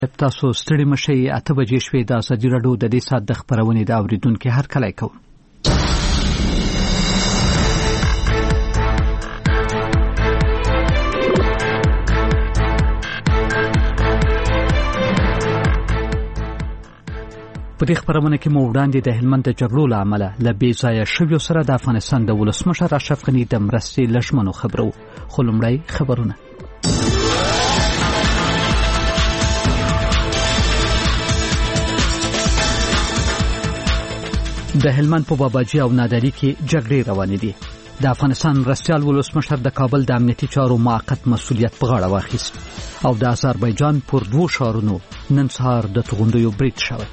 تاسو ستړي مشي 8 بجې شوې د ازادي راډیو د دې ساعت د خبرونې د اوریدونکو هر کله کوم. په دې خبرونه کې مو وړاندې د هلمند د جګړو له امله له بې ځایه شویو سره د افغانستان د ولسمشر اشرف غني د مرستې لږمنو خبرو. خو لومړی خبرونه. د هلمند په باباجي او نادري کې جګړې روانې دي. د افغانستان مرستیال ولسمشر د کابل د امنیتي چارو موقت مسؤلیت په غاړه واخیست او د آذربایجان پر 2 ښارونو نن سهار د توغندیو برید شوی.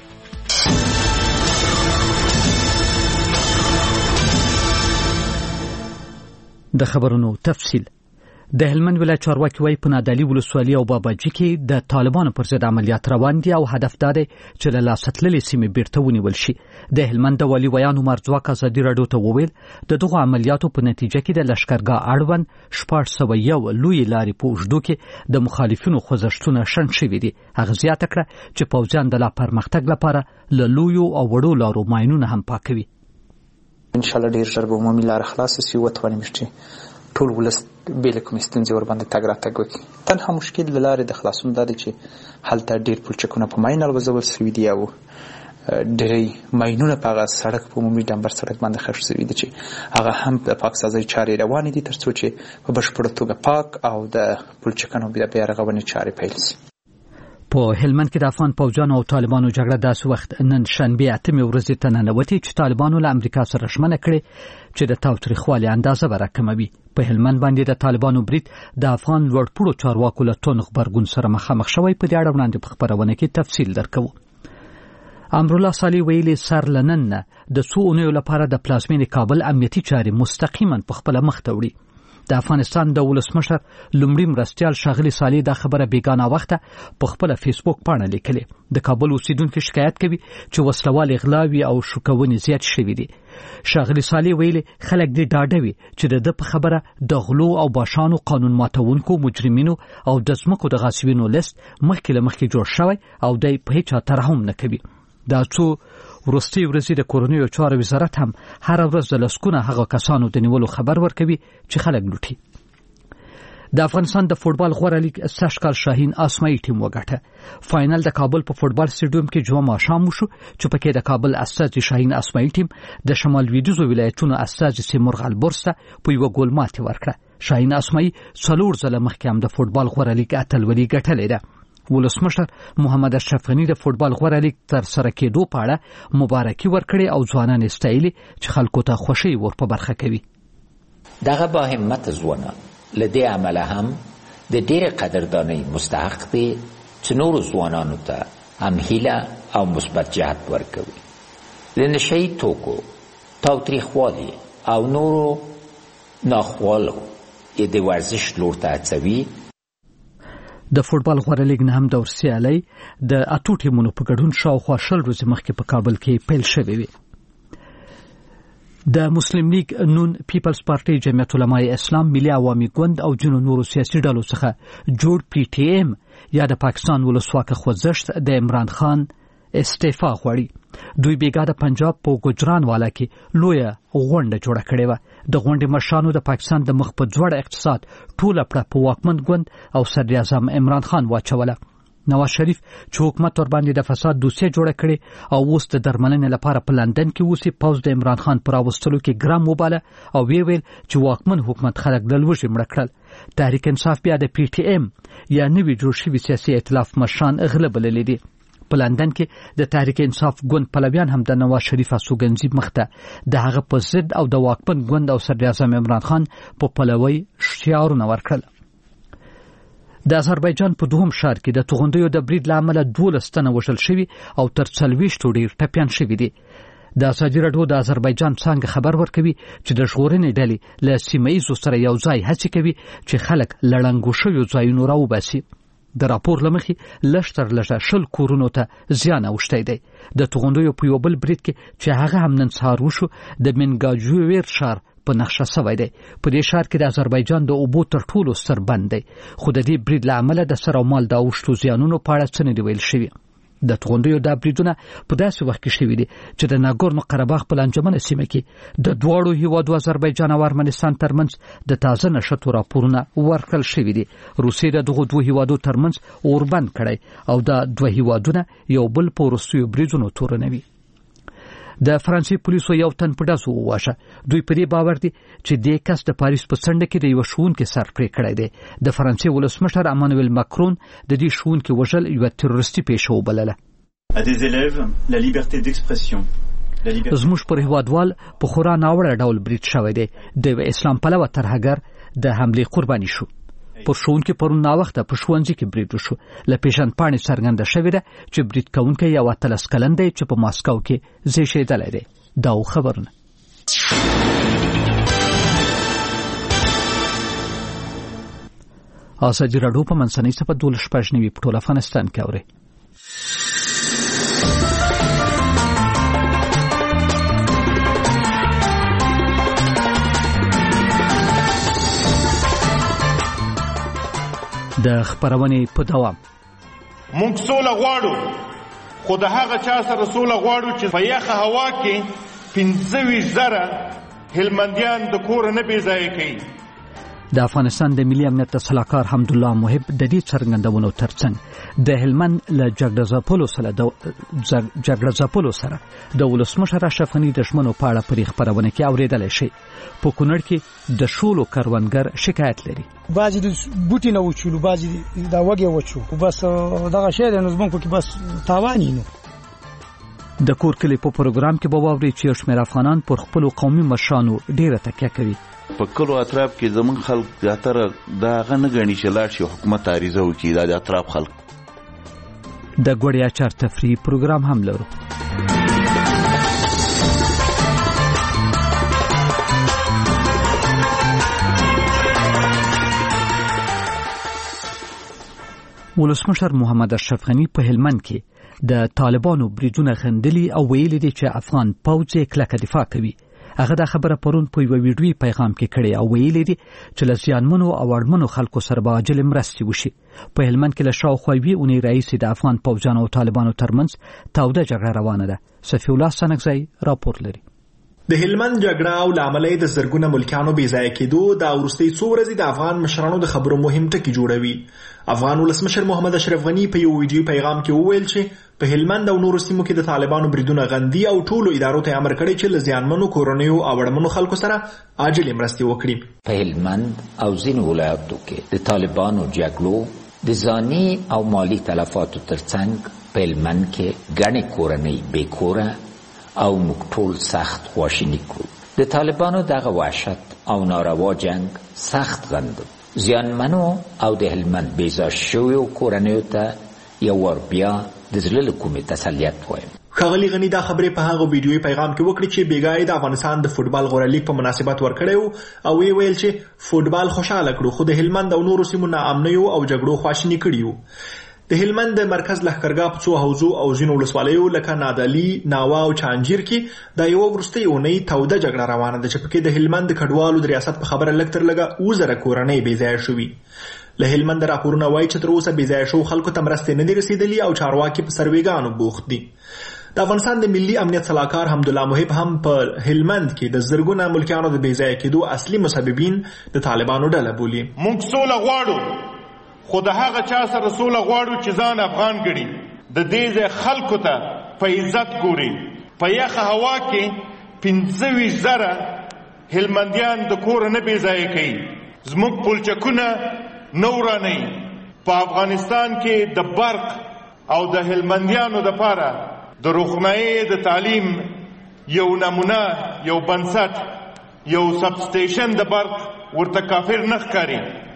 د خبرونو تفصیل. د هلمند ولایت چارواکي وايي په نادعلي ولسوالۍ او باباجي کې د طالبانو پر ضد عملیات روان دي او هدف دا دی چې له لاسه تللې سیمې بیرته ونیول شي. د هلمند د والي ویان عمر ځواک ازادي راډیو ته وویل د دغو عملیاتو په نتیجه کې د لشکرګاه اړوند 401 لوی لارې په اوږدو کې د مخالفینو خوځښتونه شنډ شوي دي. هغه زیاته کړه چې پوځیان د لا پرمختګ لپاره له لویو او وړو لارو ماینونه هم پاکوي. ان شاء الله ډیر ژر به عمومي لار خلاص شي وتواني مشتي ټول ولس بیل کوم ستونزې ور باندې تګ راتګ وکړي. تنها مشکل د لارې د خلاصون دا دی چې هلته ډیر پلچکونه په ماین الوزول شوي دي او ډېری ماینونه په هغه سړک په عمومي ډمبر سړک باندې خښ شوي دي چې هغه هم د پاکسازۍ چارې روانې دي تر څو چې په بشپړه توګه پاک او د پلچکونو بیا رغونې چارې پیل شي. په هلمند کې د افغان پوځیانو او طالبانو جګړه داسې وخت نن شنبه 8 ورځې ته ننوتې چې طالبانو له امریکا سره ژمنه کړې چې د تاوتریخوالي اندازه به راکموي. په هلمند باندې د طالبانو برید د افغان لوړپوړو چارواکو له تون خبرګون سره مخامخ شوی. په دې اړه وړاندې په خبرونه کې تفصیل درکوو. امرالله صالح ویلي سر لنن د څو اونیو لپاره د پلازمینې کابل امنیتي چارې مستقیما په خپل مخ ته وړي. د افغانستان د ولسمشر لومړي مرستیال ښاغلي صالح دا خبره بیګانه وخته په خپل فیسبوک پاڼه لیکلې. د کابل اوسیدونکو شکایت کوي چې وسلوال اغلاوي او شوکونې زیات شوي دي. ښاغلي صالح ویلي خلک دې ډاډه وي چې د په خبره د غلو او باشانو قانون ماتونکو مجرمینو او د ځمکو د غاصبینو لیست مخکې له مخکې جوړ شوی او دی په هیڅ ترحم نه کوي. دا څو وروستي ورځې د کورنیو چارو وزارت هم هر ورځ د لسکونه هغه کسانو د نیولو خبر ورکوي چې خلک لوټي. د افغانستان د فوټبال غوره لیګ سشکال شاهین اسماعیل ټیم وګټه. فائنل د کابل په فوټبال سټیډیوم کې جمعه ماښام وشو چې پکې د کابل استازي شاهین اسماعیل ټیم د شمال لویدیځو ولایتونو استازي سیمرغ البورس ته په یو ګول ماتې ورکړه. شاهین اسماعیل 4 ځله مخکې هم د فوټبال غوره لیګ اتلولي ګټلې ده. ولسمشر محمد اشرف غني د فوټبال غوره لیګ تر سره کېدو په اړه مبارکي ورکړې او ځوانان استایلي چې خلکو ته خوشي ور په برخه کوي. دغه با همت ځوانان لدې عمله هم د ډېر قدردانۍ مستحق دي چې نور ځوانانو ته هم هیله او مثبت جهت ورکوي. لنشي توکو تاوتریخوالي او نورو ناخوالو د ورزش لور ته هڅوي. د فوټبال غوره لیګ نه هم دور سیالي د 8 ټیمونو په ګډون شاوخوا 20 ورځې مخکې په کابل کې پیل شوې وي. د مسلم لیگ نون پیپلز پارټي جمعیت علماء اسلام ملي عوامي ګوند او جنو نورو سیاسي ډلو څخه جوړ پی ټی ایم یا د پاکستان ولسواکه خوځښت د عمران خان استعفا غواړي. دوی بیګا د پنجاب په ګجرانوالا کې لویه غونډه جوړه کړې وه. د غونډې مشرانو د پاکستان د مخ په ځوړ اقتصاد ټوله پړه په واکمن ګوند او صدر اعظم عمران خان واچوله. نواز شریف چې حکومت ور باندې د فساد دوسیه جوړه کړې او اوس د درملنې لپاره په لندن کې اوسي، پوز د عمران خان پر راوستلو کې ګرام وباله او ویل چې واکمن حکومت خلک د لوږې مړه کړل. تحریک انصاف بیا د پی ټی ایم یا نوی جوړ شوي سیاسي ائتلاف مشران اغله بللي دي. په لندن کې د تحریک انصاف ګوند پلویان هم د نواز شریف سوګنځي مخته د هغه په ضد او د واکمن ګوند او صدر اعظم عمران خان په پلوي شعارونه ورکړل. د آذربایجان په دوهم ښار کې د توغندیو د برید لامل 12 تنه وژل شوي او تر 40 ډیر ټپيان شوي دي. د ازادي راډیو د آذربایجان څنګه خبر ورکوي چې د ژغورنې ډلې له سیمه ییزو سره یو ځای هڅې کوي چې خلک لړنګو شویو ځایونو راوباسي. د راپور لمخې لشتر لږه 20 کورونو ته زیان اوښتی دی. د توغندیو په یو بل برید کې چې هغه هم نن سهار وشو د منګاجویر ښار په نقشه شوی دی. په دې ښار کې د آذربایجان د اوبو تر ټولو ستر بند دی، خو د دې برید له امله د سر او مال د اوښتو زیانونو په اړه څه نه دي ویل شوي. د توغندیو دا بریدونه په داسې وخت کې شوي دي چې د ناګورنو قرهباغ په لانجمنه سیمه کې د دواړو هیوادو آذربایجان او ارمنستان ترمنځ د تازه نښتو راپورونه ورکړل شوي دي. روسیې د دغو دوه هیوادو ترمنځ اوربند کړی او دا دوه هیوادونه یو بل په وروستیو بریدونو تورنوي. د فرانسې پولیسو یو تن په ډزو وواژه. دوی په دې باور دي چې دې کس د پاریس په څنډه کې د یو ښوونکي سر پرې کړی دی. د فرانسې ولسمشر امانویل ماکرون د دې ښوونکي وژل یوه تروریستي پیښه وبلله. زموږ پر هیوادوال په خورا ناوړه ډول برید شوی دی. د اسلام پلوه ترهګر د حملې قرباني شو. پر ښوونکي پرون ناوخته په ښوونځي کې برید وشو. له پیژندپاڼې څرګنده شوې ده چې برید کوونکی یو 13 کلن دی چې په ماسکو کې زیږېدلی دی. دا خبرونه ازادي راډیو په منځنۍ صفحه 12 په ټول افغانستان کې اوري. د خبرونې په دوام موږ سوله غواړو، خو د هغه چا سره سوله غواړو چې په یخه هوا کې 25,000 هلمندیان د کور نه بې ځایه کوي. د افغانستان د ملي امنیت صلاحکار حمدالله محب د دې څرګندونو ترڅنګ د هلمند له جګړه ځپلو سره د ولسمشر اشرف غني د ژمنو په اړه پرې خبرونه کې اورېدلی شي. په کونړ کې د شولو کروندګر شکایت لري. بعضې د بوټي نه وچولو، بعضې د وږې وچو، بس دغه شی دی. نو زمونږ په کې بس تاوان یې نو. د کور کلي په پروګرام کې به واورئ چې یو شمېر افغانان پر خپلو قومي مشرانو ډېره تکیه کوي. په کلو اطراف کې زمونږ خلک زیاتره دا هغه نه ګڼي چې لاړ شي حکومت عریضه وکړي. دا د اطراف خلک. د ګوړې اچار تفریح پروګرام هم لرو. ولسمشر محمد اشرف غني په هلمند کې د طالبانو بریدونه غندلي او ویلي دي چې افغان پوځ کلکه دفاع کوي. هغه دا خبره پرون په یو ویډیوي پیغام کې کړې او ویلي دي چې له زیانمنو او اړمنو خلکو سره به عاجل مرستې وشي. په هلمند کې له شاوخوا یوې اونۍ راهیسې د افغان پوځیانو او طالبانو ترمنځ توده جګړه روانه ده. صفي الله سنګزی راپور لري. د هلمند جګړه او لاملې د زرګونه ملکانو بې ځای کېدو د وروستۍ څو ورځې د افغان مشرانو د خبرو مهم ټکي جوړوي. افغان ولسمشر محمد اشرف غني په یو ویډیو پیغام کې وویل چې په هلمند او نورو سیمو کې د طالبانو بریدونه غندي او ټولو ادارو ته امر کړی چې له زیانمنو کورنیو او اړمنو خلکو سره عاجل مرستې وکړي. په هلمند او ځینو ولایاتو کې د طالبانو جګړو د ځاني او مالی تلفاتو ترڅنګ په هلمند کې ګڼې کورنۍ بې کوره او موږ ټول سخت خواشیني کړو. د طالبانو دغه وحشت او ناروا جنگ سخت غندو. زیانمنو او د هلمند بیزار شویو کورنیو ته یو ور بیا د زړه له کومې تسلیت وایم. ښاغلي غني دا خبرې په هغه ویډیوي پیغام کې وکړي چې بیګای د افغانستان د فوټبال غوره لیګ په مناسبت ورکړی او ویل چې فوټبال خوشاله کړو خو د هلمند او نورو سیمو ناامنیو او جګړو خواشیني کړیو. د هلمند د مرکز لښکرګاه په څو حوزو او ځینو ولسوالیو لکه نادعلي، ناوه او چانجیر کې د یوه وروستۍ اونۍ توده جګړه روانه ده چې پکې د هلمند د کډوالو د ریاست په خبره لږ تر لږه 2,000 کورنۍ بې ځایه شوي. له هلمند راپورونه وایي چې تر اوسه بې ځایه شوو خلکو ته مرستې نه دي رسېدلي او چارواکي په سروېګانو بوخت دي. د افغانستان د ملي امنیت صلاحکار حمدالله محب هم په هلمند کې د زرګونه ملکیانو د بې ځایه کېدو اصلي مسببین د طالبانو ډله بولي. موږ سوله غواړو، خو د هغه چا سره سوله غواړو چې ځان افغان ګڼي. د دې ځای خلکو ته په عزت ګوري. په یخه هوا کې 25,000 هلمندیان د کور نه بې ځایه کوي. زموږ پلچکونه نه ورانوي. په افغانستان کې د برق او د هلمندیانو دپاره د روښنایي د تعلیم یو نمونه، یو بنسټ، یو سب سټیشن د برق ورته کافر نه ښکاري.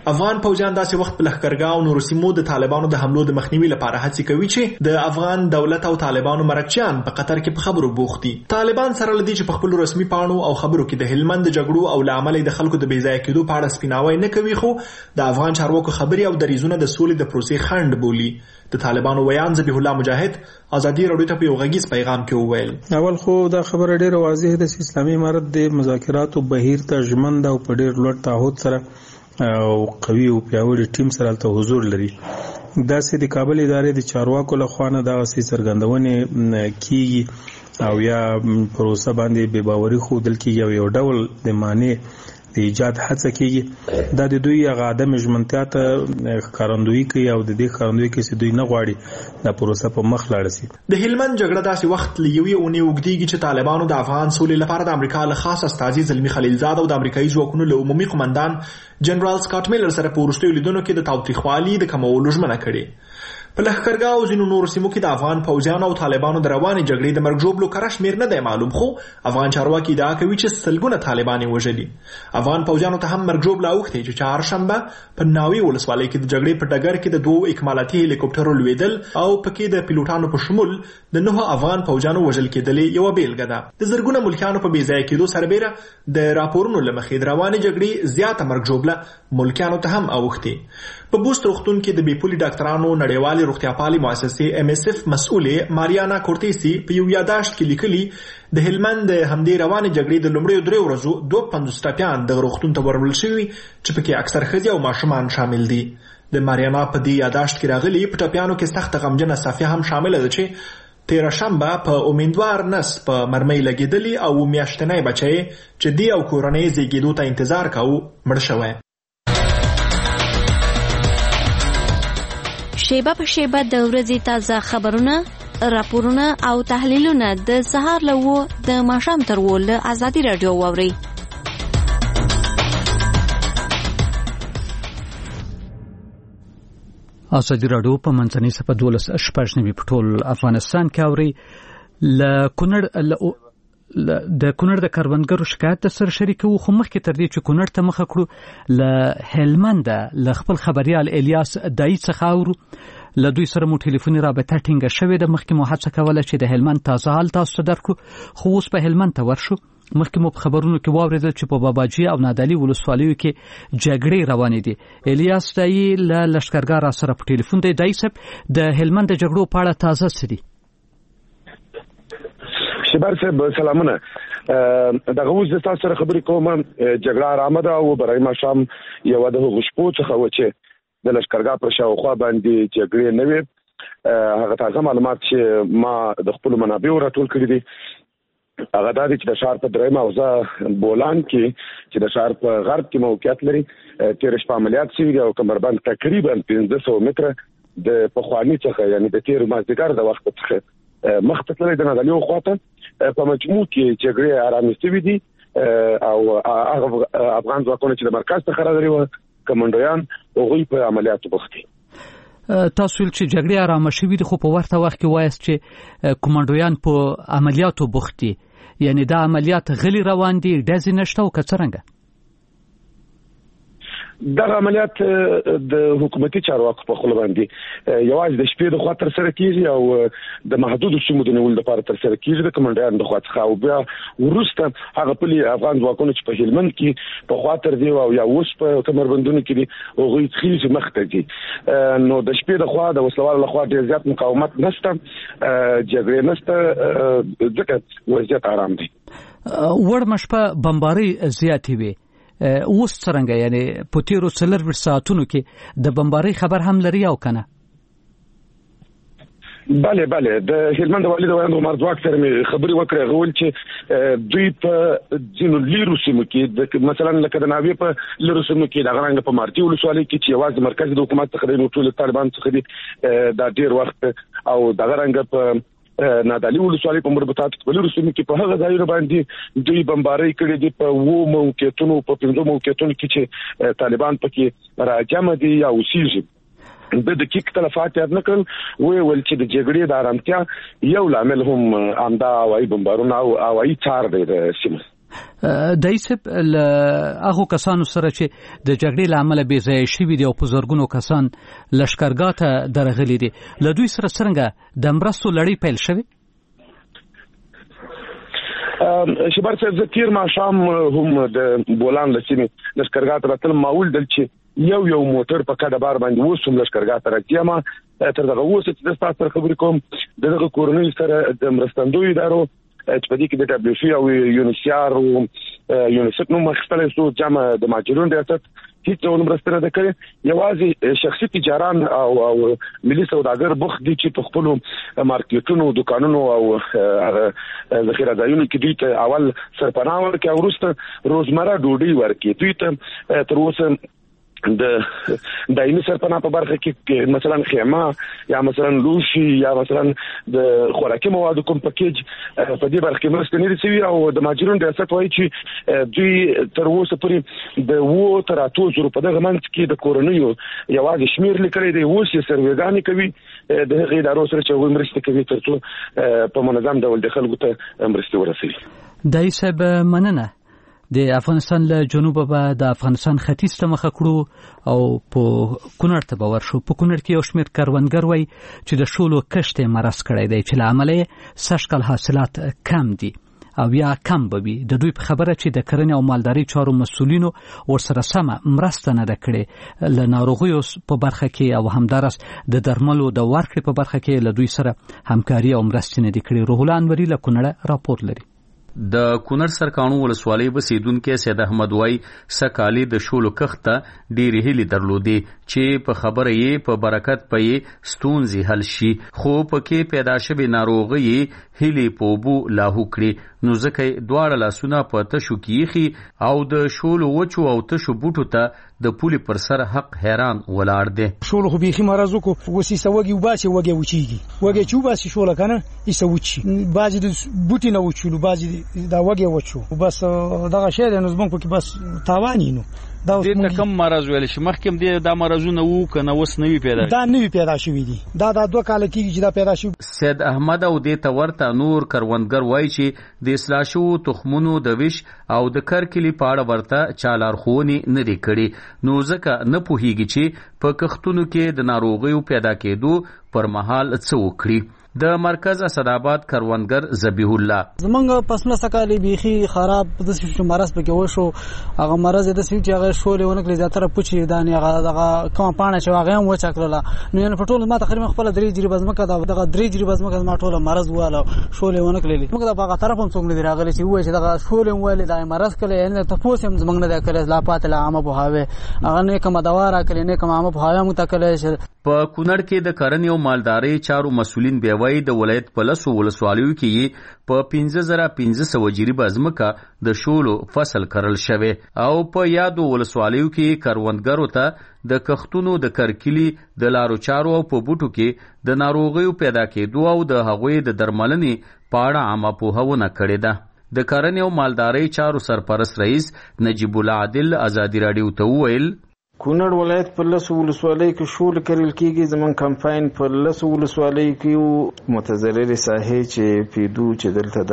افغان پوځیان داسې وخت په لښکرګاه او نورو سیمو د طالبانو د حملو د مخنیوي لپاره هڅې کوي چې د افغان دولت او طالبانو مرکچیان په قطر کې په خبرو بوخت دي. طالبان سره لدی چې په خپل رسمي پاڼو او خبرو کې د هلمند د جګړو او لامل د خلکو د بیځای کېدو په اړه سپیناوی نه کوي، خو د افغان چارواکو خبري او دریزونه د سولې د پروسې خنډ بولي. د طالبانو ویان ذبیح الله مجاهد ازادي راډیو ته په یو غږیز پیغام کې وویل، اول خو دا خبره ډیره واضح ده چې اسلامي امارت د مذاکراتو بهیر ته ژمن ده او په ډیر لوړ تعهد سره او قوي او پیاوړي ټیم سره ته حضور لري. دا سې د کابل ادارې د چارواکو له خوا نه دا سې څرګندونې کیږي او یا پروسه باندې بې باوري ښودل کیږي او یو ډول د معنی د ایجاد هڅه کیږي. دا د دوی هغه عدم ژمنتیا ته ښکارندویي کوي او د دې ښکارندویي کوي چې دوی نه غواړي دا پروسه په مخ لاړه شي. د هلمند جګړه داسې وخت له یوې اونۍ اوږدېږي چې طالبانو د افغان سولې لپاره د امریکا له خاص استازي زلمي خلیلزاد او د امریکایي ځواکونو له عمومي قمندان جنرال سکاټ میلر سره په وروستیو لیدنو کې د تاوتریخوالي د کمولو ژمنه کړې. په لښکرګاه او ځینو نورو سیمو کې د افغان پوځیانو او طالبانو د روانې جګړې د مرګ ژوبلو کره شمېر نه دی معلوم، خو افغان چارواکي ادعا کوي چې سلګونه طالبان یې وژلي. افغان پوځیانو ته هم مرګ ژوبله اوښتې چې چهارشنبه په ناوې ولسوالۍ کې د جګړې په ډګر کې د 2 اکمالاتي هلیکوپټرو لوېدل او پکې د پیلوټانو په شمول د 9 افغان پوځیانو وژل کېدلې یوه بیلګه ده. د زرګونه ملکیانو په بېځایه کېدو سربیره د راپورونو له مخې د روانې جګړې زیاته مرګ ژوبله ملکیانو ته هم اوښتې. په بوست روغتون کې د بیپولي ډاکټرانو نړیوالې روغتیاپالې مؤسسې MSF مسؤلې ماریانا کورتیسي په یو یاداشت کې لیکلي د هلمند د همدې روانې جګړې د لومړیو 3 ورځو 52 ټپیان دغه روغتون ته وروړل شوي چې پکې اکثر ښځې او ماشومان شامل دي. د ماریانا په دې یاداشت کې راغلي په ټپیانو کې سخته غمجنه صفحه هم شامله ده چې 13 شنبه په امیدوار نس په مرمۍ لګېدلي او میاشتنی بچی چې دی او کورنۍ زیږېدو ته انتظار کاوه مړ شوی. شیبه په شیبه د ورځې تازه خبرونه، راپورونه او تحلیلونه د سهار له 9 د ماښام تر 10 له ازادي راډیو واورئ. ازادي راډیو په منځنۍ صفحه 12 په ټول افغانستان کې اوري. د کونړ د کروندګرو شکایت د سر شریکو خو مخکې تر دې چې کونړ ته مخه کړو له هلمند له خپل خبريال الیاس دای څخه اورو. له دوی سره مو ټلیفوني رابطه ټینګه شوې ده. مخکې مو هڅه کوله چې د هلمند تازه حال تاسو ته درکړو، خو اوس په هلمند ته ورشو. مخکې مو په خبرونو کې واورېدل چې په باباجي او نادعلي ولسوالیو کې جګړې روانې دي. الیاس دای له لښکرګاه را سره په ټلیفون دی. دای صاحب د هلمند د جګړو په اړه تازه څه دي؟ شبر صاحب سلامونه. دغه اوس د تاسو سره خبرې کوم. جګړه آرامه او برای ماښام یو د غشپو څخه و چې د لښکرګاه پر شاوخوا باندې جګړې نه وي. هغه تازه معلومات چې ما د خپل منابعو راټول کړي دي هغه دا دي چې د ښار په درېیمه حوزه بولان کې چې د ښار په غرب کې موقعیت لري تېره شپه عملیات شوي دي او کمربند تقریبا 1500 متره د پخواني څخه یعنې د تېر مازدیګر د وخت څخه مخ ته تللی د نادعلي خواته په مجموع کې جګړې آرامې شوي دي او هغه افغان ځواکونه چې د مرکز څخه راغلي وو کمانډویان هغوی په عملیاتو بوخت دي. تاسو چې جګړې آرامه شوي دي خو په ورته وخت کې وایاست چې کمانډویان په عملیاتو بوخت دي، یعنی دا عملیات غلي روان دي، ډزې نشته او که څرنګه؟ دغه عملیات د حکومتي چارواکو په خپل باندې یوازې د شپې د خوا تر سره کیږي او د محدودو سیمو د نیولو لپاره تر سره کیږي د کمانډویانو د خوا څخه، او بیا وروسته هغه پلي افغان ځواکونه چې په هلمند کې په خوا تر دی او یا اوس په کمربندونو کې دي هغوی خېږي مخ ته دي. نو د شپې د خوا د وسلوالو لخوا ډېر زیات مقاومت نشته، جګړې نشته، ځکه وضعیت آرام دی. وړ مشپه بمبارۍ زیاتې وي، اوس څرنګه یعنی په تیرو 4 ساعتونو کې د بمبارۍ خبر هم لري او کنه؟ بله د هلمند والي د ویاند عمر ځواک سره مې خبرې وکړې. هغه ویل چې دوی په ځینو لیرو سیمو کې مثلا لکه د ناوې په لیرو سیمو کې د غرنګ په مارتي ولسوالۍ کې چې یوازې مرکزي د حکومت څخه د ټول طالبان څخه دي دا ډیر وخت، او د غرنګ په نادعلي ولسوالۍ په مربوطات په لیرو سیمو کې په هغه ځایونو باندې دوی بمبارۍ کړې دي په 2 موقعیتونو په 5 موقعیتونو کې چې طالبان پکې راجمع دي یا اوسېږي. د دقیق تلفات یاد نکړل ویل چې د جګړې د آرامتیا یو لامل هم همدا هوایي بمبارونه او هوایي چار دی د سیمه. دایسب هغه کسانو سره چې د جګړې لامل بې ځای شوي دي او په زرګونو کسان لشکرګاه ته درغلي دي له دوی سره څنګه د مرستو لړۍ پیل شوې؟ شبر صاحب تیر ماښام هم د بولان له سیمې لشکرګاه ته راتلم ما ولیدل چې یو موټر په کډه بار باندې اوس هم لشکرګاه ته راځي ما تر دغه اوس چې د تاسو سره خبرې کوم دغه کورنۍ سره د مرستندوی ادارو چې په دې کې د دبليو سي او یونیسیار او یونیسف نو مخستله سو جمع د ماجرون ریاست هیڅ ډول مرسته نه کوي یوازې شخصي تجاران او ملي سوداګر بوخ دي چې په خپل مارکیټونو دکانونو او ذخیره ځایونو کې دوی ته اول سرپناه ورکړي او وروسته روزمره ډوډۍ ورکړي دوی ته تر اوسه د دایمي سرپناه په برخه کې مثلا خیمه یا مثلا لوشي یا مثلا د خوراکي موادو کوم پکیج په دې برخه کې مرسته نه رسوي او د ماجرون ریاست وایي چې دوی تر اوسه پورې د 2,000 په دغه منځ کې د کورنیو یوازې شمیر لیکلي دی اوس یې سروېګانې کوي د هغې ادارو سره چې هغوی مرسته کوي تر څو په منظم ډول د خلکو ته مرستې ورسوي. دای صاحب مننه. د افغانستان له جنوبه به د افغانستان ختیځ ته مخه کړو او په کونړ ته به ورشو. په کونړ کې یو شمېر کروندګر وایي چې د شولو کښت یې مرض کړی دی چې له امله یې سږکال حاصلات کم دي او یا کم به وي. د دوی په خبره چې د کرنې او مالدارۍ چارو مسؤلینو ورسره سمه مرسته نه ده کړې له ناروغیو په برخه کې او همدارس د درملو د ورکړې په برخه کې له دوی سره همکاري او مرستې نه دي کړې. روح الله انوري له کونړه راپور لري. د کونړ سرکانو ولسوالۍ بسیدونکو سید احمد وای سکالي د شولو کخته ډېری هلي درلودي چې په خبره یې په برکت پې ستونزې حل شي خو پکې پیدا شوی ناروغي هلي پوبو لاهو کړي نو ځکه دواړه لاسونه په تشو کیخي او د شولو وچو او تشو بوټو ته د پولي پر سر حق حیران ولاړ دي. شولو خو بيخي مرزو کو وسی سوګي وباسي وګي وچیږي وګي چې وباسي شوله کنه ایسه وچی باجی د بوټي نه وچولو باجی دا وګي وچو بس دغه شی د نظم په کې بس تاوانی نو دا دې کم مرز ویل شي مخکې دې دا مرزونه وو کنه وس نوی پیدا دا نوی پیدا شوی دي دا 2 کال کېږي چې دا پیدا شو. سید احمد او دې تورته نور کروندګر وایي چې د اصلاحشو تخمونو د ویش او د کرکلی پاړه ورته چالارخونی نه دی کړي نو ځکه نه پوهیږي چې په کښتونو کې د ناروغیو پیدا کېدو پر مهال څه وکړي. د مرکز اسداباد کروندګر ذبیح الله زمونږ پسمه سکالي بيخي خراب د سیستم مرز پکې وشو هغه مرز د سوي چې هغه شولې ونکړي زیاتره پوچی دانې هغه کوم پانه چې هغه هم وچکړه نو په ټول ما تقریبا خپل 3 جری بزمکه دغه 3 جری بزمکه ما ټول مرز واله شولې ونکړي موږ د هغه طرف هم څنګه دی راغلي چې وای چې دغه شولې ولې د مرز کله نه تاسو هم زمونږ نه کړل لا پات لا عامه بوهاوي هغه نه کوم دوا را کړی نه کوم عامه بوهاوي متکل په کونړ کې د کرنې او مالدارۍ چارو مسؤلین بیا وایي د ولایت په لسو ولسوالیو کې په 15500 جری بزمکه د شولو فصل کرل شوی او په یادو ولسوالیو کې کروندګرو ته د کښتونو د کرکلی د لارو چارو او په بوټو کې د ناروغیو پیدا کېدو او د هغوی د درملنې پاړه عامه پوهونه کړې ده. د کرنې او مالدارۍ چارو سرپرست رئیس نجیب الله عادل ازادي رادیو ته وویل کونړ ولایت په لسو ولسوالۍ کې شول کرل کېږي زمون کمپاین په لسو ولسوالۍ کې متضرر ساحې چې پیدو چې دلته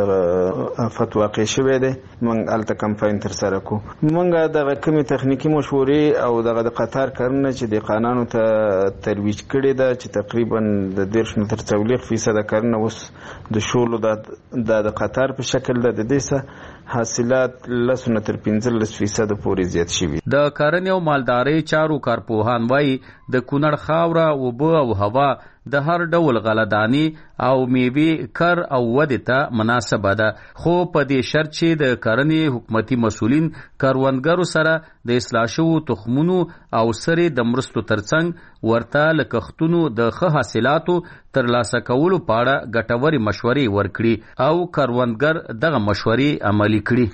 د افت واقع شوه دی موږ الته کمپاین تر سره کو موږ د کمی تخنیکی مشورې او د قطار کرنه چې د قانونو ته ترویج کړي دا چې تقریبا د 10 تر 40% کرنه اوس د شولو د قطار په شکل د دې حاصلات لسونه تر 15% پورې زیات شوي. د کرنې او مالدارۍ چارو کارپوهان وایي د کونړ خاوره اوبه او هوا د هر ډول غلهدانی او میوې کر او ودې ته مناسبه ده خو په دې شرط چې د کرنې حکومتي مسؤلین کروندګرو سره د اصلاح شوو تخمونو او سره د مرستو ترڅنګ ورته له کښتونو د ښه حاصلاتو ترلاسه کولو په اړه ګټورې مشورې ورکړي او کروندګر دغه مشورې عملي کړي.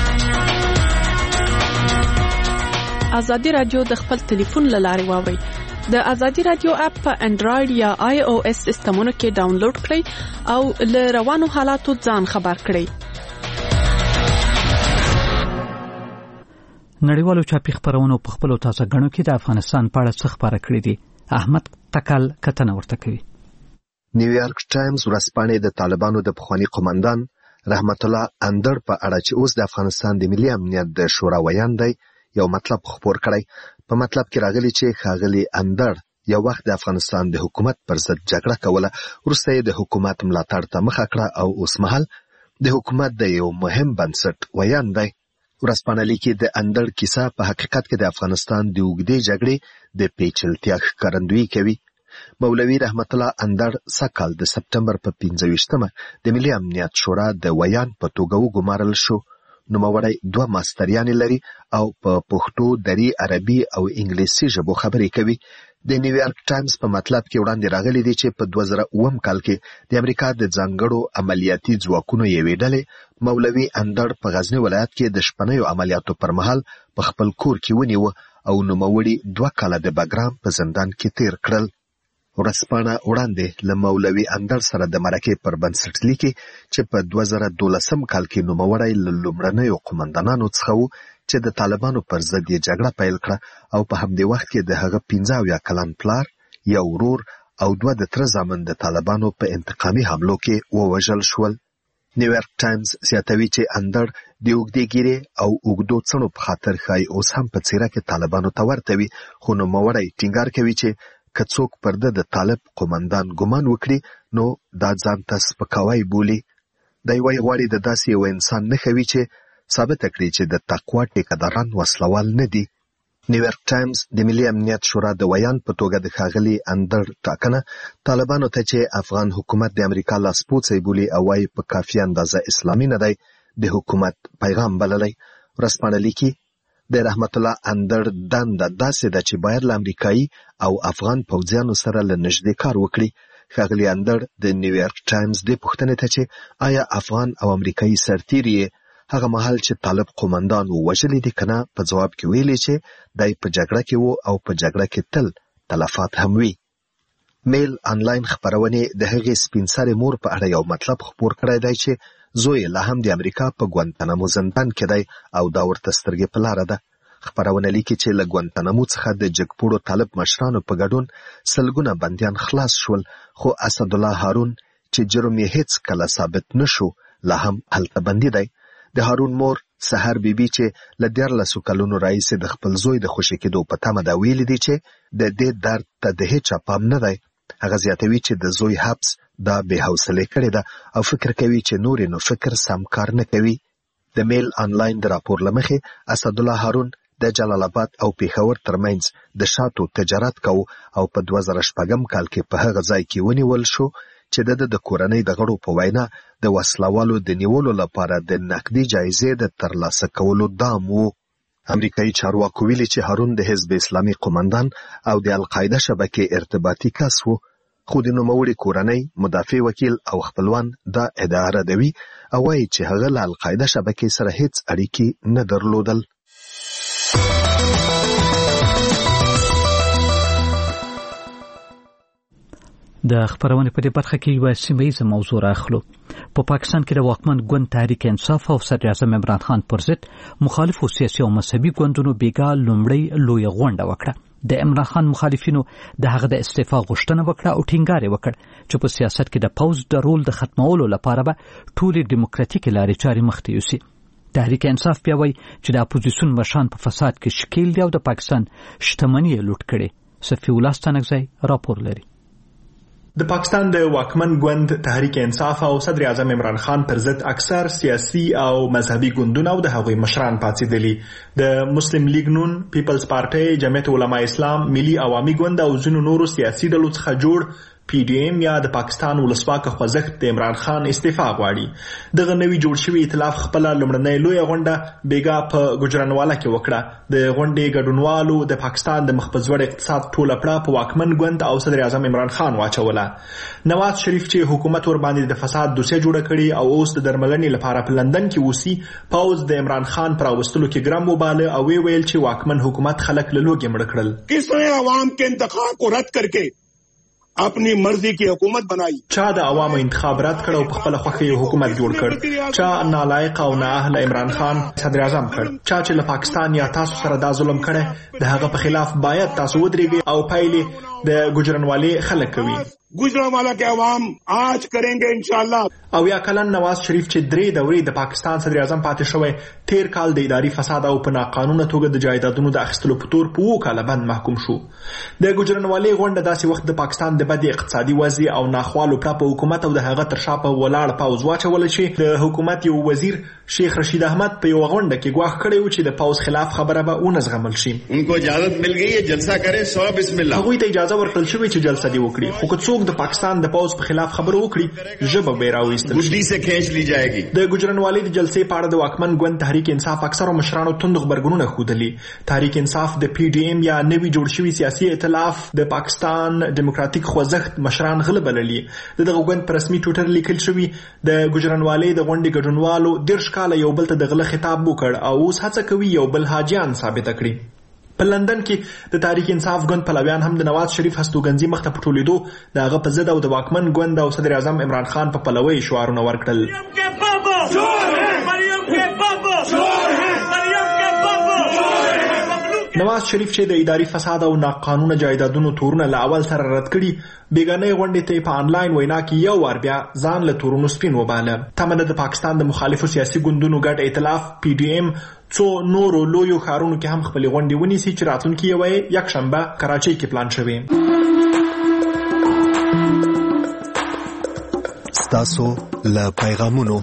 ازادي رادیو د خپل ټلیفون له لارې واوري. د ازادي رادیو اپ په انډراید یا آی او اس سیستمونو کې ډاونلوډ کړئ او له روانو حالاتو ځان خبر کړئ. نړیوالو چاپی خبرونو په خپل تازه غنو کې د افغانستان په اړه څه خبره کړې دي. احمد تکل کتنه ورته کوي. نیویارک ټایمز ورځپاڼه د طالبانو د پخوانی قومندان رحمت الله اندړ په اړه چې اوس د افغانستان د ملي امنیت د شورا ویان دی یو مطلب خبر کړی. په مطلب کې راغلی چې ښاغلي اندړ یو وخت د افغانستان د حکومت پر ضد جګړه کوله، وروسته یې د حکومت ملاتړ ته مخه کړه او اوس مهال د حکومت د یو مهم بنسټ ویان دی. ورځپاڼه لیکي د اندړ کیسه په حقیقت کې د افغانستان د اوږدې جګړې د پیچلتیا ښکارندویي کوي. مولوي رحمت الله اندړ سږکال د سپټمبر په 25مه د ملي امنیت شورا د ویان په توګه وګمارل شو. نوموړی 2 ماستریانې لري او په پښتو، دري، عربي او انګلیسي ژبو خبرې کوي. د نیویارک ټایمز په مطلب کې وړاندې راغلی دی چې په 2009 کال کې د امریکا د ځانګړو عملیاتي ځواکونو یوې ډلې مولوي اندړ په غزنی ولایت کې د شپنیو عملیاتو پر مهال په خپل کور کې ونیوه او نوموړي 2 کاله د بګرام په زندان کې تیر کړل. ورځپاڼه وړاندې له مولوي اندړ سره د مرکې پر بنسټ لیکي چې په 2012 کال کې نوموړی له لومړنیو قومندانانو څخه و چې د طالبانو پر ضد یې جګړه پیل کړه او په همدې وخت کې د هغه 15 کلن پلار، یو ورور او 2 د تره زامن د طالبانو په انتقامي حملو کې ووژل شول. نیویارک ټایمز زیاتوي چې اندړ د اوږدې ګیرې او اوږدو څڼو په خاطر ښایي اوس هم په څیره کې طالبانو ته ورته وي، خو نوموړی ټینګار کوي چې که څوک پر ده د طالب قومندان ګمان وکړي نو دا ځان ته سپکاوی بولي. دی وايي غواړي د داسې یو انسان نښه وي چې ثابته کړي چې د تقوا ټیکهداران وسلوال نه دي. نیویارک ټایمز د ملي امنیت شورا د ویان په توګه د ښاغلي اندړ ټاکنه طالبانو ته چې افغان حکومت د امریکا لاسپوڅی بولي او وايي په کافي اندازه اسلامي نه دی د حکومت پیغام بللی. ورځپاڼه لیکي د رحمت الله اندړ دنده داسې ده چې باید له امریکایي او افغان پوځیانو سره له نږدې کار وکړي. ښاغلي اندړ د نیویارک ټایمز دې پوښتنې ته چې آیا افغان او امریکایي سرتیري هغه مهال چې طالب قومندان ووژلی دي که نه په ځواب کې ویلي چې دی په جګړه کې و او په جګړه کې تل تلفات هم وي. میل آنلاین خپرونې د هغې سپین سرې مور په اړه یو مطلب خپور کړی دی چې زوی لا هم د امریکا په ګوانتنامو زندان کې دی او دا ورته سترګې په لاره ده. خپرونه لیکي چې له ګوانتنامو څخه د جګپوړو طالب مشرانو په ګډون سلګونه بندیان خلاص شول، خو اسدالله هارون چې جرم یې هیڅ کله ثابت نشو لا هم هلته بندي دی. د هارون مور سحر بیبي چې له 14 کلونو راهیسې د خپل زوی د خوشي کېدو په تمه دا ویلي دي چې د دې درد ته د هیچا پام نه دی. هغه زیاتوي چې د زوی حبس دا بې حوصلې کړې ده او فکر کوي چې نورې نو فکر سم کار نه کوي. د میل آنلاین د راپور له مخې اسدالله هارون د جلال آباد او پیښور ترمنځ د شاتو تجارت کوي او په 2006 کال کې په هغه ځای کې ونیول شو چې د کورنۍ د غړو په وینا د وسلوالو د نیولو لپاره د نقدي جایزې د ترلاسه کولو دام وو. امریکایي چارواکو ویلي چې هارون د حزب اسلامي قومندان او د القاعده شبکې ارتباطي کس وو، خو د نوموړي کورنۍ، مدافع وکیل او خپلوان دا ادعا ردوي او وایي چې هغه له القاعده شبکې سره هیڅ اړیکې نه درلودل. د خبرونې په دې برخه کې یو سیمه‌یزه موضوع راخلو. په پاکستان کې د واکمن ګوند تحریک انصاف او صدر اعظم عمران خان پر ضد مخالفو سیاسي او مذهبي ګوندونو بیګا لومړی لوی غونډه وکړه. د عمران خان مخالفینو د هغه د استعفا غوښتنه وکړه او ټینګار وکړ چې په سیاست کې د پوز د رول د ختمولو لپاره به ټولې دیموکراتیکي لارې چارې مخته یوسي. تحریک انصاف بیا وایي چې د اپوزیسیون مشران په فساد کې ښکیل دي او د پاکستان شتمنۍ لوټ کړي. صفي الله ستانکزی راپور لري. د پاکستان د واکمن ګوند تحریک انصاف او صدر اعظم عمران خان پر ضد اکثر سیاسي او مذهبي ګوندونه او د هغوی مشران پاڅېدلي. د مسلم لیگ نون، پیپلز پارټي، جمعیت علماء اسلام، ملي عوامي ګوند او ځینو نورو سیاسي ډلو څخه جوړ PDM یا د پاکستان ولسواکه خوځښت د عمران خان استعفا غواړي. دغه نوی جوړ شوی ائتلاف خپل لومړنۍ لویه غونډه بیګا په ګجرانواله کې وکړه. د غونډې ګډونوالو د پاکستان د مخبزوړ اقتصاد ټوله پړه په واکمن ګوند او صدر اعظم عمران خان واچوله. نواز شریف چې حکومت ور باندې د فساد دوسیه جوړه کړي او اوس د درملنې لپاره په لندن کې اوسي، پوز د عمران خان پر اوستلو کې ګرام وباله او ویل چې واکمن حکومت خلک له لوګي مړ کړل. کسنے عوام کے انتخاب کو رد کر کے اپنی مرضی کی حکومت بنائی. چا د عوامو انتخاب رد کړ او په خپل خوښه یو حکومت جوړ کړ. چا نالایق او نااهل عمران خان صدر اعظم کړ. چا چې له پاکستان یا تاسو سره دا ظلم کړي د هغه په خلاف باید تاسو ودرېږئ او پایلې د ګجرانوالي خلک کوي. गुजरांवाला के अवाम आज करेंगे इंशाल्लाह। او یا کلن نواز شریف چې 3 دورې د پاکستان صدر اعظم پاتې شوی، تیر کال د اداري فساد او په ناقانونه توګه د جایدادونو د اخیستلو په تور په 2 کاله بند محکوم شو. د ګوجرانوالۍ غونډه داسې وخت د پاکستان د بد اقتصادي وضع او ناخوالو په حکومت او د هغه تر شا په ولاړ پاوز واچول چې د حکومت یو وزیر شیخ رشید احمد په یو غونډه کې ګواښ کړی و چې د پاوز خلاف خبره به ونزغمل شي. انکو اجازه مل گئی ہے جلسہ کرے 100 بسم الله. هغوی ته اجازه ورکړل شوې چې جلسه دی وکړي، خو که څوک د پاکستان د پاوز په خلاف خبره وکړي ژبه به راوېستل شي. لی جائے گی. د ګوجرانوالۍ د جلسې په اړه د واکمن ګوند تحریک انصاف اکثرو مشرانو توند خبرګونونه ښودلي. تحریک انصاف د پی ډي ایم یا نوي جوړ شوي سیاسي ائتلاف د پاکستان دیموکراتیک خوځښت مشران غله بللي. دغه ګوند په رسمي ټویټر لیکل شوي د ګوجرانوالۍ د غونډې ګډونوالو 10 کاله یو بل ته د غله خطاب وکړ او اوس هڅه کوي یو بل حاجیان ثابته کړي. په لندن کې د تحریک انصاف ګوند پلویان هم د نواز شریف هستوګنځي مخ ته پټولېدو د هغه په ضد او د واکمن ګوند او صدر اعظم عمران خان په پلوۍ شعارونه ورکړل. نواز شریف چې د اداري فساد او ناقانونه جایدادونو تورونه له اول سره رد کړي، بیګانۍ غونډې ته په آنلاین وینا کې یو وار بیا ځان له تورونو سپین وباله. تمه ده د پاکستان د مخالفو سیاسي ګوندونو ګډ ائتلاف پی ډي ایم څو نورو لویو ښارونو کې هم خپلې غونډې ونیسي چې راتلونکي یوه یکشنبه کراچۍ کې پلان شوې. ستاسو له پیغامونو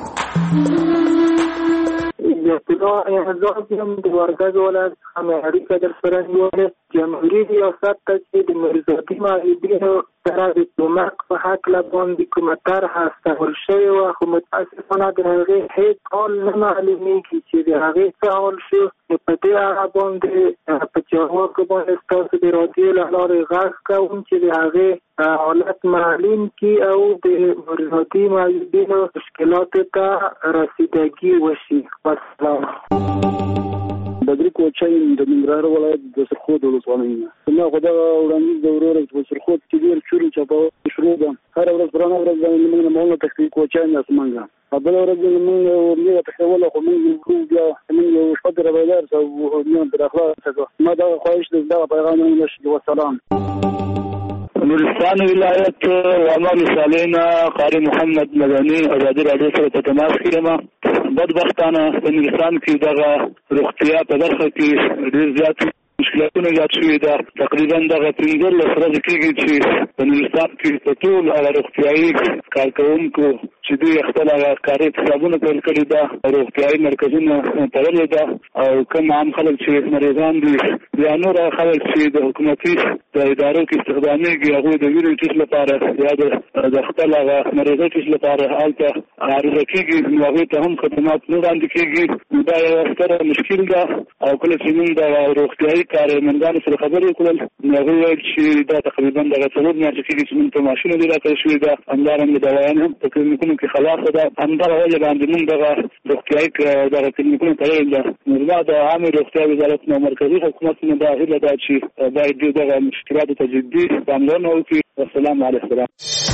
اعزاز هم د وردګ ولایت معیاري کډر سره نیولې جمهوري ریاست ته چې د مرزادي معاهدې سره د توماق په هکله باندې کومه طرحه استول شوې وه، خو متاسفانه د هغې هیڅ حال نه معلومېږي چې د هغې څه حال شو. په دې اړه باندې په چارواکو باندې ستاسو د راډیو له لارې غږ کوم چې د هغې حالت معلوم کړي او د مرزادي معاهدینو مشکلاتو ته رسیدګي وشي. والسلام. بدري کوچای د ننګرهار ولایت د سرخود ولسوالۍ نه خو دا وړاندیز د ورور د سرخود کې ډېر چوري چاپه شروع ده. هر ورځ پرانه ورځ باندې موږ نه تخنیک کوچای نه سمنګا بل ورځ موږ تخول خو موږ بیا موږ شپه دربلار او نه درخلا څنګه ما دا خواهش د پیغام نشي. والسلام. نورستان ولایت عمل صالحنا قاری محمد مدني ازادي رادیو سره په تماس کې یم. بدبختانه په نورستان کې دغه روغتیا په برخه کې ډېر زیات مشکلاتونه زیات شوي ده. تقریبا دغه 15 ورځې کېږي چې په نورستان کې په ټول هغه روغتیایي کارکوونکو چې دوی خپل هغه کاري حسابونه پیل کړي ده، روغتیایي مرکزونه تړلي ده او کوم عام خلک چې مریضان دي یا نور خلک چې د حکومتي د ادارو کې استخدامیږي هغوی د ویرو ټیسټ لپاره یا د خپل هغه مریضو ټیسټ لپاره هلته عرضه کېږي، نو هغوی ته هم خدمات نه وړاندې کېږي. دا یوه ستره مشکل ده او کله چې موږ د روغتیایي کارمندانو سره خبرې وکړل نو هغوی ویل چې دا تقریبا دغه 4 میاشتې کېږي چې موږ ته ماشینونه دي راکړل شوي ده، همدارنګه دوايان هم په کلینیکونو کې خلاصه ده. همدغه وجه باندې موږ دغه روغتیایي دغه کلینیکونه تړلي ده. نو زما د عامې روغتیا وزارت نه مرکزي حکومت نه دا هیله ده چې باید دوی دغه مشکلاتو ته جدي پاملرنه وکړي. والسلام علیکم.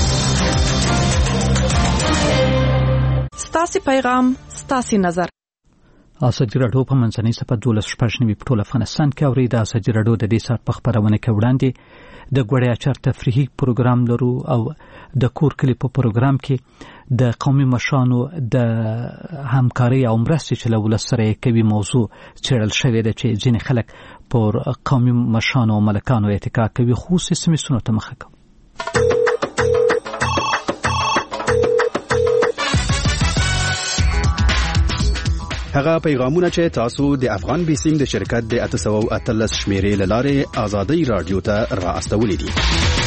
ستاسو پیغام ستاسو نظر. ازادي راډیو په منځنۍ صفحه 12 په ټول افغانستان کې اوري. د ازادي راډیو د دې سات په خبرونه کې وړاندې د ګوړیا چر تفریحي پروګرام لرو او د کور کلی په پروګرام کې د قومي مشانو د همکاري او مرستې چې له ولس سره کوي موضوع چیرل شوې ده چې ځینې خلک پر قومي مشانو او ملکانو اتکا کوي، خصوصي سیمو ته مخه کوي. هغه پیغامونه چې تاسو د افغان بیسیم د شرکت د 813 شمیرې لاره ازادي رادیو ته را استولې دي.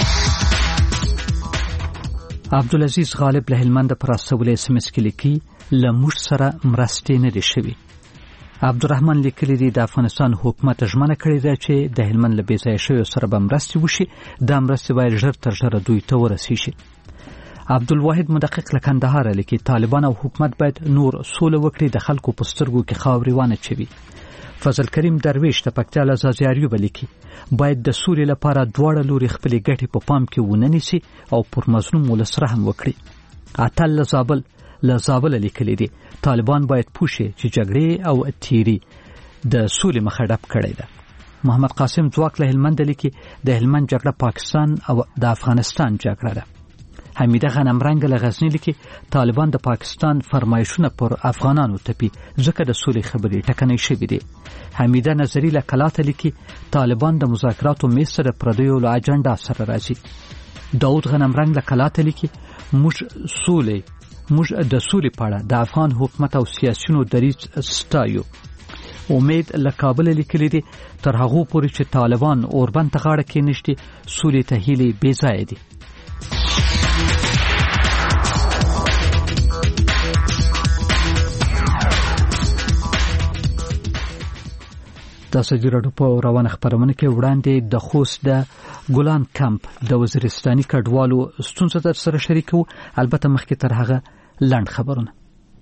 عبدالعزیز غالب له هلمند پر استولې SMS کې لیکي لموږ سره مرستې نه دي شوي. عبدالرحمن لیکلی دی د افغانستان حکومت ژمنه کړې ده چې د هلمند له بېځایه شویو سره به مرستې وشي. دا مرستې باید ژر تر ژره دوی ته ورسیږي. عبدالواحد مدقق له کندهار لیکي طالبان او حکومت باید نور سوله وکړي، د خلکو په سترګو کې خاورې وانه چوي. فضل کریم درویش د پکتیا له زازیاریو لیکي باید د سولې لپاره دواړه لوري خپلې ګټې په پام کې ونه نیسي او پر مظلوم ولس رحم وکړي. عطل له زابل لیکلی دی طالبان باید پوښي چې جګړې او تیری د سولې مخه ډپ کړی ده. محمد قاسم ځواک له هلمند لیکي د هلمند جګړه پاکستان او د افغانستان جګړه ده. حمیده غنمرنګ له غزنی لیکي طالبان د پاکستان فرمایشونه پر افغانانو تپي ځکه د سولې خبرې ټکنۍ شوې دي. حمیده نظری له کلاته لیکي طالبان د مذاکراتو میز سره پردیو له اجنډا سره راځي. داود غنمرنګ له کلاته لیکي موږ د سولې په اړه د افغان حکومت او سیاسيونو دریځ ستایو. امید له کابل لیکلي دي تر هغه پورې چې طالبان اوربند ته غاړه کېنشتي سولې ته هیلې بې ځایه دي. د ازادي راډیو په روانه خبرونه کې وړاندې د خوست د ګلان کمپ د وزیرستاني کډوالو ستونزه در سره شریکو. البته مخکې تر هغه لنډ خبرونه.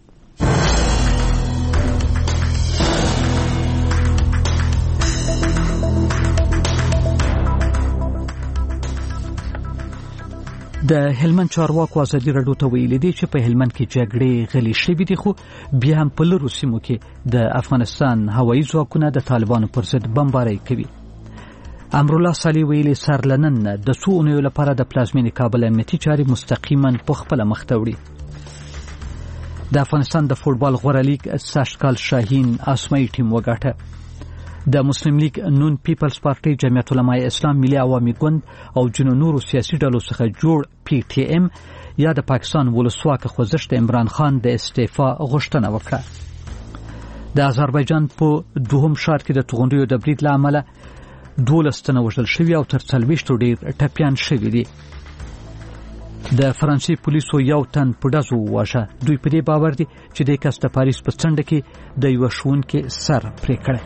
د هلمند چارواکو ازادي راډیو ته ویلي دي چې په هلمند کې جګړې غلې شوې دي، خو بیا هم په لرو سیمو کې د افغانستان هوایي ځواکونه د طالبانو پر ضد بمبارۍ کوي. امرالله صالح ویلي سرلنن د څو اونیو لپاره د پلازمینې کابل امنیتي چارې مستقیما په خپله مخ ته وړي. د افغانستان د فوټبال غوره لیګ ساشکال شاهین اسماعي ټیم وګاټه. د مسلم لیگ نون پیپلز پارټي، جمعیت علماء اسلام، ملي عوامي ګوند او جنو نورو سیاسي ډلو څخه جوړ پی ټی ایم یا د پاکستان ولسواک خوځښت عمران خان د استعفا غوښتنه وکړه. د آذربایجان په دوهم ښار کې د توغندیو د برید له امله 12 تنه وژل شوي او تر 40 ډیر ټپیان شوي دي. د فرانسې پولیسو یو تن په ډزو وواژه. دوی په دې باور دي چې د کس د پاریس په څنډه کې د یو ښوونکي سر پرې کړی.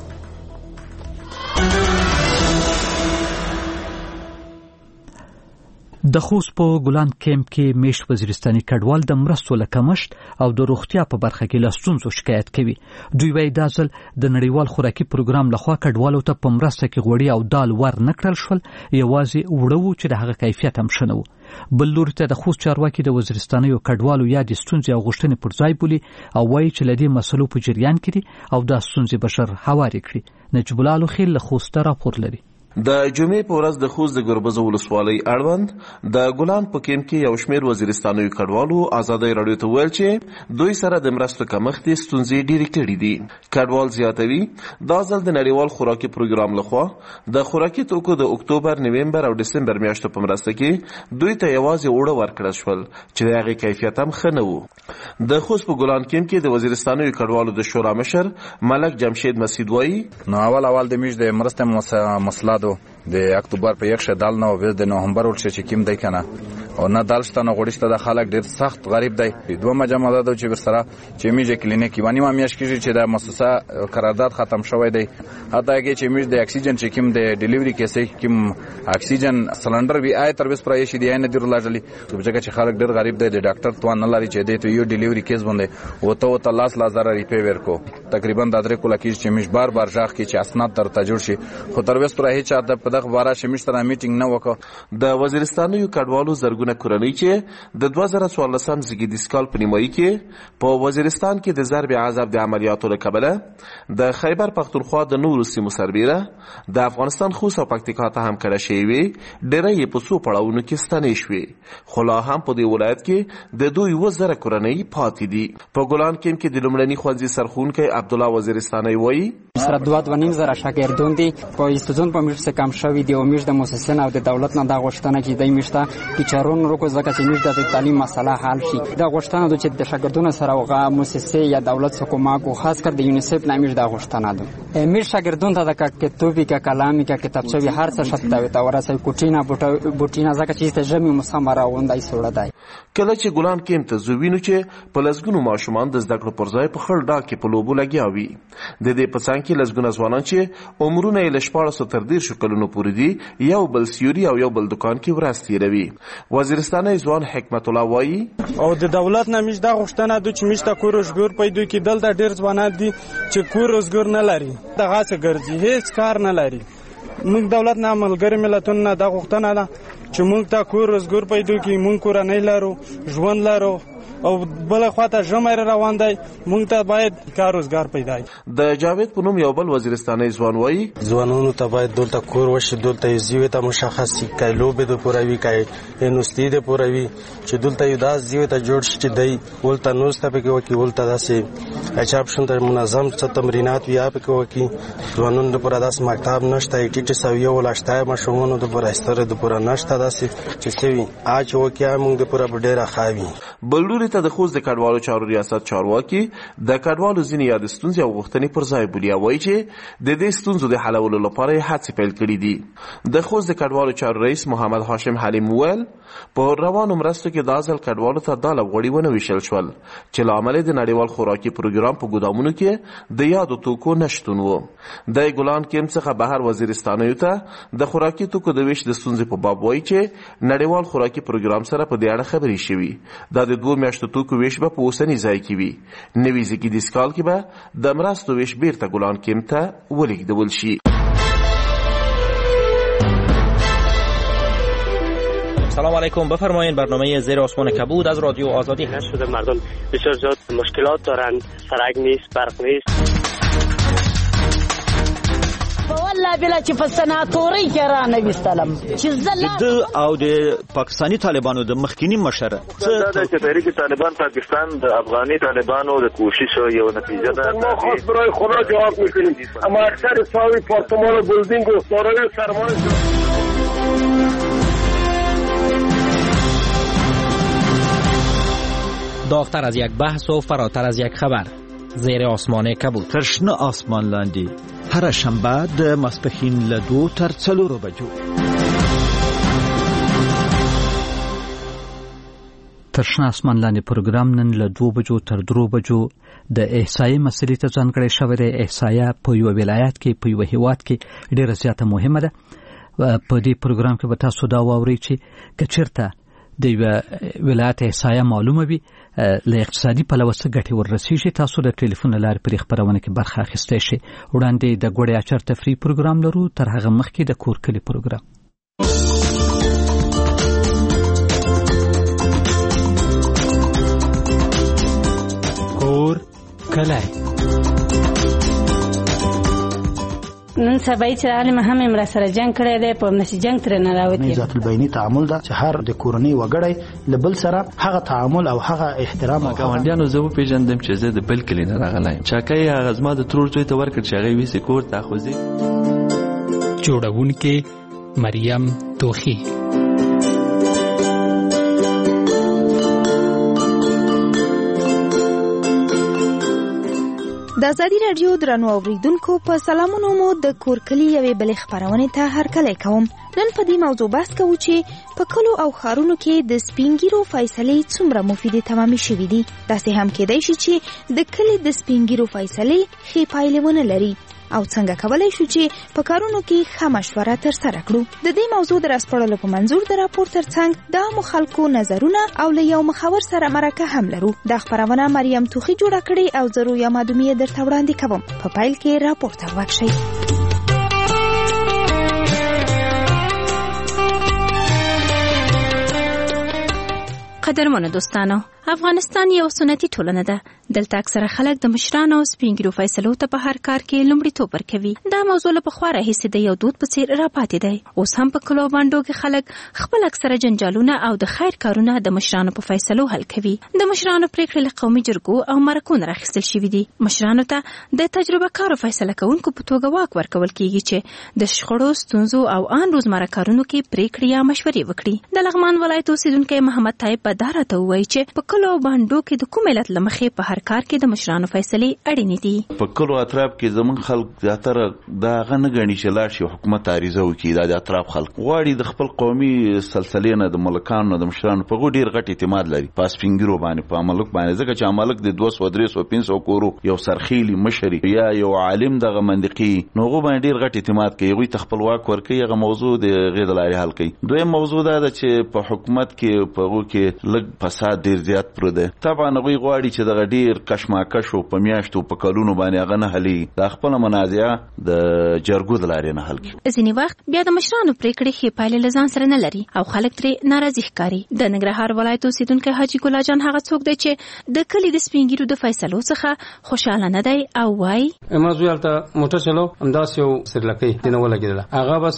د خوست په ګلان کیمپ کې میش وزیرستاني کډوال د مرستو له کمښت او د روغتیا په برخه کې له ستونزو شکایت کوي. دوی وايي دا ځل د نړیوال خوراکي پروګرام لخوا کډوالو ته په مرسته کې غوړي او دال ور نه کړل شول، یوازې وړه و چې د هغه کیفیت هم ښه نه و. بل لوري ته د خوست چارواکي د وزیرستانیو کډوالو یادې ستونزې او غوښتنې پر ځای بولي او وايي چې له دې مسلو په جریان کې دي او دا ستونزې بشر هوارې کړي. نجیب الله لوخیل له خوست راپور لري. د جمعې په ورځ د خوست د ګربز ولسوالۍ اړوند د ګلان په کیمپ کې یو شمېر وزیرستانیو کډوالو ازادۍ راډیو ته ویل چې دوی سره د مرستو کمښت ستونزې ډېرې کړې دي. کډوال زیاتوي دا ځل د نړیوال خوراکي پروګرام لخوا د خوراکي توکو د اکتوبر، نومبر او دسمبر میاشتو په مرسته کې دوی ته یوازې اوړه ورکړل شول چې د هغې کیفیت هم ښه نه و. د خوست په ګلان کیمپ کې د وزیرستانیو کډوالو د شورا مشر ملک جمشید مسعود وایي نو اول د میش د مرسته مسله د اکتوبر په 1 دال نه او د نومبر ول چې کیم دی کنه او نه دالشته نه غوړشته د خلک ډیر سخت غریب دی. دوه مجمع ده چې ورسره چې میجه کلینیک یوانی ما میاش کیږي چې د مؤسسه قرارداد ختم شوی دی. حتی هغه چې میج د اکسیجن چې کیم د ډیلیوري کیسه کیم اکسیجن سلندر وی آی تر 20 پرایشي دی نه ډیر لاجلی چې خلک ډیر غریب دی. د ډاکټر توان نه لري چې دی ته یو ډیلیوري کیس باندې وته لاس لازر ریپی ورکو تقریبا د درې کوله کیږي چې میج بار ژغ کی چې اسناد تر تجور شي خو تر 20 پر هیڅ د پدغه بارا شمیش تر میټینګ نه وکړ. د وزیرستانیو کډوالو زرګونه کورنۍ چې د 2014 زیږدیز کال په نیمایي کې په وزیرستان کې د ضرب عذاب د عملیاتو له کبله د خیبر پختونخوا د نورو سیمو سربیره د افغانستان خوست او پکتیکا ته هم کړه شوی ډېرې په څو پړاوونو کې ستنې شوې، خو لا هم په دې ولایت کې د دوی 1000 کورنۍ پاتې دي. په ګلان کیمپ کې د لومړني ښوونځي سرښوونکی عبدالله وزیرستاني وایي سره 2.5 شاګردان دي په استودون په میش څخه کم شوی دی او میش د مؤسسې او د دولت نه دا غوښتنه چې د میشته چې چارون روکو ځکه چې میش د تعلیم مسله حل شي. دا غوښتنه د چې د شاګردونو سره او مؤسسې یا دولت څخه کومک او خاص کر د یونیسف نه میش دا غوښتنه ده. میش شاګردون ته د کتابي کا کلامي کا کتابچه هر څه شته تا ورسې کوټینا بوټینا ځکه چې ته جمع مسامره وندای سوړه دی. کله چې ګلان کیمپ ته زوینو چې په لسګونو ماشومان د زده کړو پر ځای په خړ ډا کې په لوبو لګیا وي. د دې په څنګ کې لسګونه ځوانان چې عمرونه یې له 14 تر 13 کلونو پورې دي یو بل سیوري او یو بل دکان کې ورځ تیروي. وزیرستاني ځوان حکمت الله وایي او د دولت نه میش دا غوښتنه د چې میش ته کور روزګار پیدا کې دلته ډیر ځوانان دي چې کور روزګار نه لري دغه څه ګرځي هیڅ کار نه لري. موږ دولت نه ملګری ملتونو نه دا غوښتنه ده چې موږ ته کور روزګار پیدا کې موږ کورنۍ لرو ژوند لرو او بل خواته ژمی روان دی موږ ته باید کار روزګار پیدا شي. د جاوید په نوم یو بل وزیرستاني ځوان وایي ځوانانو ته باید دلته کور وشي، دلته زیوی ته مشخص شي، کای لوبې د پوروي کای نوستي د پوروي چې دلته یو داس زیوی ته جوړ شي چې دی ولته نوسته پکې وکي ولته داسې اچاپ شونته منظم څه تمرینات بیا پکې وکي. ځوانانو د پوره داس مکتب نشته چې سویه ولاشتای مشمونو د پوره استره د پوره نشته داسې چې سوي اچ وکیا موږ د پوره ډیره خاوي. بلوري ته د خوست د کډوالو چارو ریاست چارواکي د کډوالو ځینې یاد ستونزې او غوښتنې پر ځای بولي او وایي چې د دې ستونزو د حلولو لپاره هڅې پیل کړي دي. د خوست د کډوالو چارو رئیس محمد هاشم حلیم وویل په روانو مرستو کې د ځل کډوالو ته د لغړی ونه ویشل شول چې لامل د نړیوال خوراکي پروګرام په ګودامونو کې د یادو توکو نشتون وو. د ګلان کیم څخه بهر وزیرستانیو ته د خوراکي توکو د ویش د ستونزې په باب وایي چې نړیوال خوراکي پروګرام سره په دې اړه خبرې شوي. دا د 2 میاشتو توکو ویش به په اوسني ځای کې وي. نوي زیږیدیز کال کې به د مرستو ویش بیرته ګلان کیم ته ولېږدول شي. سلام علیکم، بفرمایید. برنامه زیر آسمان کبود از رادیو آزادی هست. شده مردم بسیار زیاد مشکلات دارند، سرک نیست، برق نیست. والله بلا چې په سناتوري کې را نه وستلم چې زله او د پاکستانی طالبانو د مخکینی مشره دا چې تحریک طالبان پاکستان د افغاني طالبانو د کوشش یو نتیجه ده. ما خاص برای خدا جواب میکنیم، اما اکثر ساوی پارتمان و بلدینگ و سارای سرمایه داغتر از یک بحث و فراتر از یک خبر. زیر آسمان کبود. ترشنه آسمان لاندی هر شنبه د ماسپښین له 2 تر 4 بجو. ترشنه آسمان لاندې پروګرام نن له 2 بجو تر 3 بجو د احصایې مسلې ته ځانګړی شوی دی. احصایه په یو ولایت کې په یو هیواد کې ډیره زیاته مهمه ده. په دې پروګرام کې به تاسو دا واورئ چې کچرته د ولایت احصایه معلومه وي له اقتصادي پلوه څه ګټې وررسیږي. تاسو د ټلیفون له لارې پر خبرونه کې برخه اخیستی شئ. وړاندې د ګوړې اچر تفریح پروګرام لرو، تر هغه مخکې د کور کلي پروګرام. کور کلی نن سبا چې عالم هم امر سره جنگ کړی دی، په نشي جنگ تر نه راوتی. ذات البینی تعامل دا چې هر د کورنۍ وګړی لبل سره هغه تعامل او هغه احترام او ګاونډیانو زه پیژندم چې زه د بل کلی نه راغلی چاکای هغه زما د ترور زوی ته ورکړ چې هغه ویسي کور ته خوځي. جوړونکې مریم توخی. د آزادي رادیو درنو اوریدونکو په سلامونو مو د کور کلی یوې بلې خبرونه ته هرکلی کوم. نن په دې موضوع بحث کوو چې په کلو او ښارونو کې د سپینګیرو فیصلې څومره مفیدې تمامې شوې دي. داسې هم کېدای شي چې د کلي د سپینګیرو فیصلې ښې پایلې ونه لري او څنګه کولای شو چې په کارونو کې ښه مشوره ترسره کړو. د دې موضوع د راسپړلو په منظور د راپور ترڅنګ د عامو خلکو نظرونه او له یو مخور سره مرکه هم لرو. دا خبرونه مریم توخی جوړه کړې او زه رویا مادومی درته وړاندې کوم. په پیل کې راپور ته غوږ شئ. قدرمنو دوستانو، افغانستان یو سنتي ټولنه ده. دلته اکثره خلک د مشرانو او سپینګیرو فیصلو ته په هر کار کې لومړیتوب ورکوي. دا موضوع له پخوا راهیسې د یو دود په څیر راپاتې دی. اوس هم په کلو باندو کې خلک خپل اکثره جنجالونه او د خیر کارونه د مشرانو په فیصلو حل کوي. د مشرانو پریکړې له قومي جرګو او مرکو نه راخیستل شوي دي. مشرانو ته د تجربه کارو فیصله کوونکو په توګه واک ورکول کیږي چې د شخړو، ستونزو او ان روزمره کارونو کې پریکړې یا مشورې وکړي. د لغمان ولایت اوسیدونکی محمد طیب بدار ته وایي چې په کلو باندو کې د کوم علت لمخې په هر کار کې د مشرانو فیصلې اړینې دي. په کلو اطراف کې زمون خلک زیاتره دا غنه غني چې لاړ شي حکومت عریضه وکړي. د اطراف خلک غواړي د خپل قومي سلسلې نه د ملکانو د مشرانو په ډیر غټ اعتماد لري په سپینګیرو باندې، په ملک باندې، ځکه چې ملک د 200 300 500 کورو یو سرخیلی مشري یا یو عالم دغه منطقي نوغه باندې ډیر غټ اعتماد کوي. غوي تخپل واک ورکوي. هغه موضوع د غیر لاري حل کوي. دویم موضوع دا ده چې په حکومت کې په وګ کې لګ فساد ډیر زیات مشکلات پروت دی. طبعا هغوی غواړي چې دغه ډیر کشمکش او په میاشتو په کلونو باندې هغه نه حلي د خپل منازعه د جرګو د لارې نه حل کړي. ځینې وخت بیا د مشرانو پریکړې ښې پایلې له ځان سره نه لري او خلک ترې ناراضي ښکاري. د ننګرهار ولایت اوسیدونکی حاجي ګل جان هغه څوک دی چې د کلي د سپین ږیرو د فیصلو څخه خوشاله نه دی او وایي ما زوی هلته موټر چلو همداسې یو سرلکۍ دې نه ولګېدله. هغه بس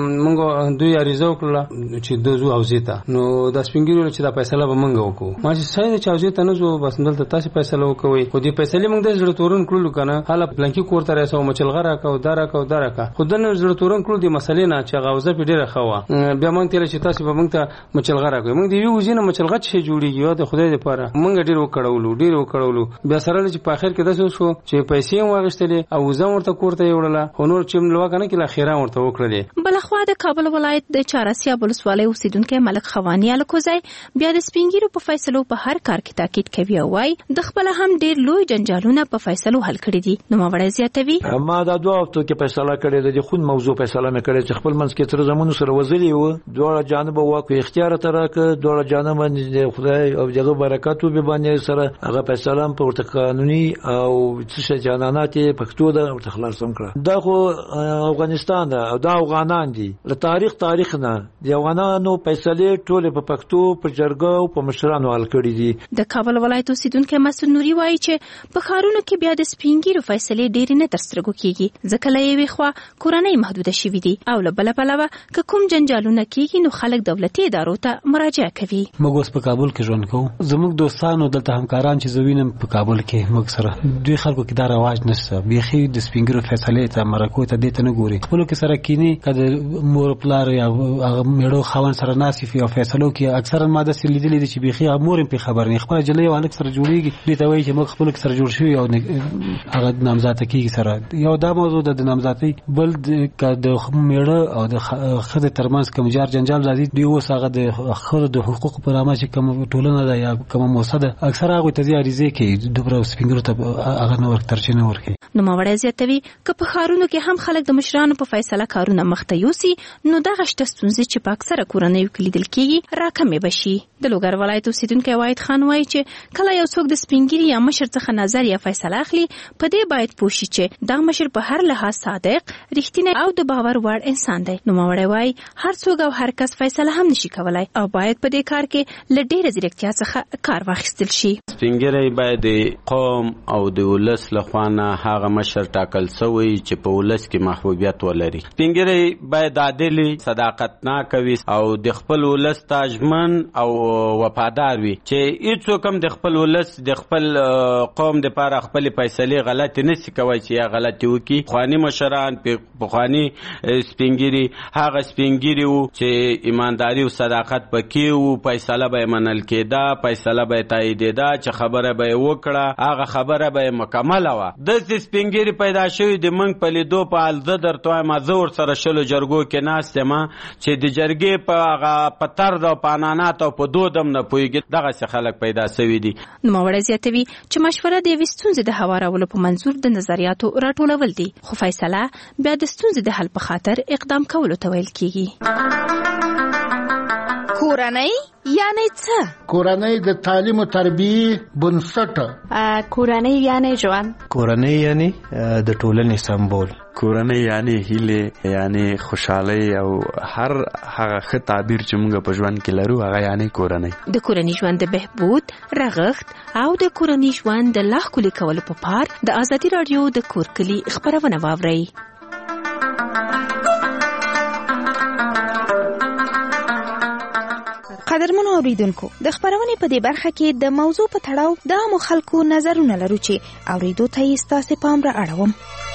موږ دوی عریضه وکړله چې د ځو حوزې ته. نو د سپین ږیرو چې دا فیصله به موږ وکړو. ما چې صحیح دی چې حوزې ته نه ځو بس دلته تاسې فیصله وکوئ. خو دې فیصلې موږ د زړه تورن کړلو که نه هله پلنکي کور ته رسو مچلغه راکړه دا راکړه دا راکړه. خو دنه زړه تورن کړلو دې مسلې نه چې هغه حوزه پې ډېره ښه وه. بیا موږ تېره چې تاسې به موږ ته مچلغه راکوئ. موږ د یوې حوزې نه مچلغه چې جوړېږي یا د خدای دپاره موږ ډېر وکړولو. بیا سره چې په آخر کې داسې وشو چې پیسې هم واخیستلې او حوزه هم ورته کور ته یې وړله. خو نور چې لوا که نه کې لا خیره ورته وکړلې. بلخوا د کابل ولایت د چهارسیاب ولسوالۍ اوسیدونکی ملک خواني الکوزی بیا د سپین ږیرو په فیصلو په هر کار کې تاکید کوي او وایي د خپله هم ډېر لوی جنجالونه په فیصلو حل کړي دي. نوموړی زیاتوي ما دا 2 هفتو کې فیصله کړې ده. د خون موضوع فیصله مې کړې چې خپل منځ کې تر زمونو سره وزلي وو. دواړه جانب واک اختیار ته راکړه. دواړه جانب باندې خدای او دغه برکات به باندې سره هغه فیصله په ورته قانوني او څه جنانات پښتو ده ورته خلاص هم کړه. دا خو افغانستان ده او دا افغانان دي. له تاریخ نه د افغانانو فیصلې ټول په پښتو په جرګه او په مشرانو حل کړي دي. د کابل ولایت اوسیدونکی مسعود نوري وایي چې په ښارونو کې بیا د سپین ږیرو فیصلې ډېرې نه تر سترګو کېږي ځکه له یوې خوا کورنۍ محدوده شوي دي او له بله پلوه که کوم جنجالونه کېږي نو خلک دولتي ادارو ته مراجعه کوي. موږ اوس په کابل کې ژوند کوو. زموږ دوستانو دلته همکاران چې زه وینم په کابل کې موږ سره دوی خلکو کې دا رواج نشته. بیخي د سپین ږیرو فیصلې ته مرکو ته دې ته نه ګوري. خپلو کې سره کینی که د مور پلار یا هغه میړو خاوند سره ناست وي او فیصلو کې اکثرا ما داسې لیدلي دي چې بیخي مور هم پرې خبر نه خپله جلۍ او هلک سره جوړېږي. دې ته وایي چې موږ خپلو کې سره جوړ شوي او هغه نامزاده کېږي سره. یو دا موضوع ده د نامزادۍ. بل که د میړه او د ښځې ترمنځ کوم جار جنجال راځي دوی اوس هغه د ښځو د حقوقو په نامه چې کوم ټولنه ده یا کومه موسسه ده اکثره هغوی ته عریضې کوي دومره سپین ږیرو ته هغه نه ترجیح نه ورکوي. نوموړی زیاتوي که په ښارونو کې هم خلک د مشرانو په فیصله کارونه مخته یوسي نو دغه شته ستونزې چې په اکثره کورنیو کې لیدل کېږي راکمې به شي. د لوګر ولایت اوسیدونکی واحد خان وایي چې کله یو څوک د سپین ږیري یا مشر څخه نظر یا فیصله اخلي په دې باید پوه شي چې دا مشر په هر لحاظ صادق رښتینی او د باور وړ انسان دی. نوموړی وایي هر څوک او هر کس فیصله هم نشي کولای او باید په دې کار کې له ډېره ځیرکتیا څخه کار واخیستل شي. سپین ږیری باید د قوم او د ولس لخوا نه هغه مشر ټاکل سوی چې په ولس کې محبوبیت ولري. سپین ږیری باید عادل صداقتناک وي او د خپل ولس ته ژمن او وفادار وي چې هیڅوک هم د خپل ولس د خپل قوم دپاره خپلې فیصلې غلطې نشي کوی چې یا غلطې وکړي. پخواني مشران پخواني سپین ږیري هغه سپین ږیري وو چې ایمانداري او صداقت پکې وو. فیصله به یې منل کېده، فیصله به یې تاییدېده، چې خبره به یې وکړه هغه خبره به یې مکمله وه. داسې سپین ږیري پیدا شوي د موږ په لیدو په حال زه درته وایم زه ورسره 20 جرګو کې ناست یم چې د جرګې په هغه په طرز او په عنعنات او په دود هم نه پوهېږي. دغسې خلک پیدا سوي دي. نوموړی زیاتوي چې مشوره د یوې ستونزې د هوارولو په منظور د نظریاتو راټولول دي خو فیصله بیا د ستونزې د حل په خاطر اقدام کولو ته ویل کېږي. کورنۍ یعنی څه؟ کورنۍ د تعلیم او تربیې بنسټ. کورنۍ یعنی ژوند. کورنۍ یعنی د ټولنې سمبول. کورنۍ یعنی هیله یعنی خوشحالي او هر هغه ښه تعبیر چې موږ په ژوند کې لرو هغه یعنی کورنۍ. د کورنۍ ژوند د بهبود رغښت او د کورنۍ ژوند د لا ښکلي کولو په پار د ازادي راډیو د کور کلي خپرونه واورئ. قدرمنو اوریدونکو د خبرونې په دې برخه کې د موضوع په تړاو د عامو خلکو نظرونه لرو چې اوریدو ته یې ستاسې پام را اړوم.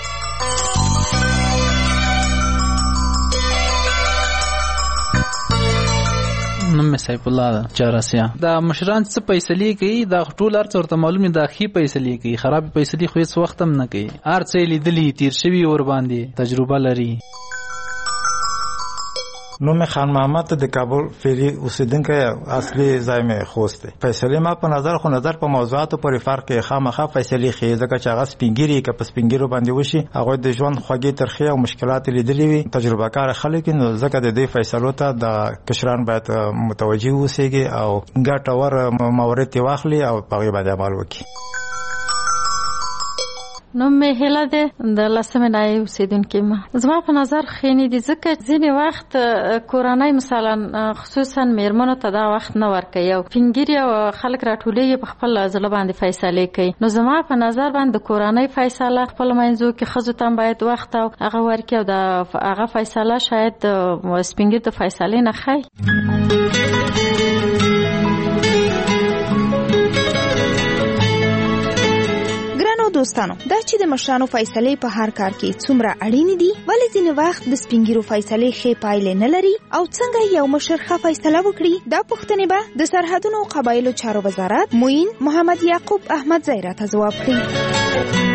نوم سیف الله ده چهارسیا. دا مشران څه فیصلې کوي دا ټول هر څه ورته معلوم دي. دا ښې فیصلې کوي، خراب فیصلې خو هیڅ وخت هم نه کوي. هر څه لیدلي تیر شوي ور باندې تجربه لري. نو مې خان محمد د کابل فعلی اوسیدونکی اصلي ځای مې خوست دی. فیصله ما په نظر په موضوعاتو پورې فرق کې خامخا فیصله خې ځکه چې هغه سپینګری کې په سپینګرو باندې وشي هغه د ژوند خوږی ترخی او مشکلات لیدلې وي تجربه کار خلک نو ځکه د دې فیصلو ته د کشران باید متوجي اوسېږي او ګټور مورد واخلي او په هغه باندې عمل وکړي. نو مې هله ده د لسمه نای اوسیدونکو ما زما په نظر خېنی دي ځکه ځینې وخت کورنۍ مثلا خصوصا میرمنو ته دا وخت نه ورکوي او فینګری او خلک راټولېږي په خپل ځل باندې فیصله کوي. نو زما په نظر باندې کورنۍ فیصله خپل منځو کې خزو ته باید وخت او هغه ورکوي او د هغه فیصله شاید سپینګری د فیصله نه خای. دوستانو دا چې د مشرانو فیصله په هر کار کې څومره اړین دي ولې ځینې وخت د سپینګیرو فیصله ښه پایله نه لري او څنګه یو مشر ښه فیصله وکړي دا پوښتنې به د سرحدونو او قبایلو چارو وزارت معین محمد یعقوب احمد زیرا ته ځواب کړي.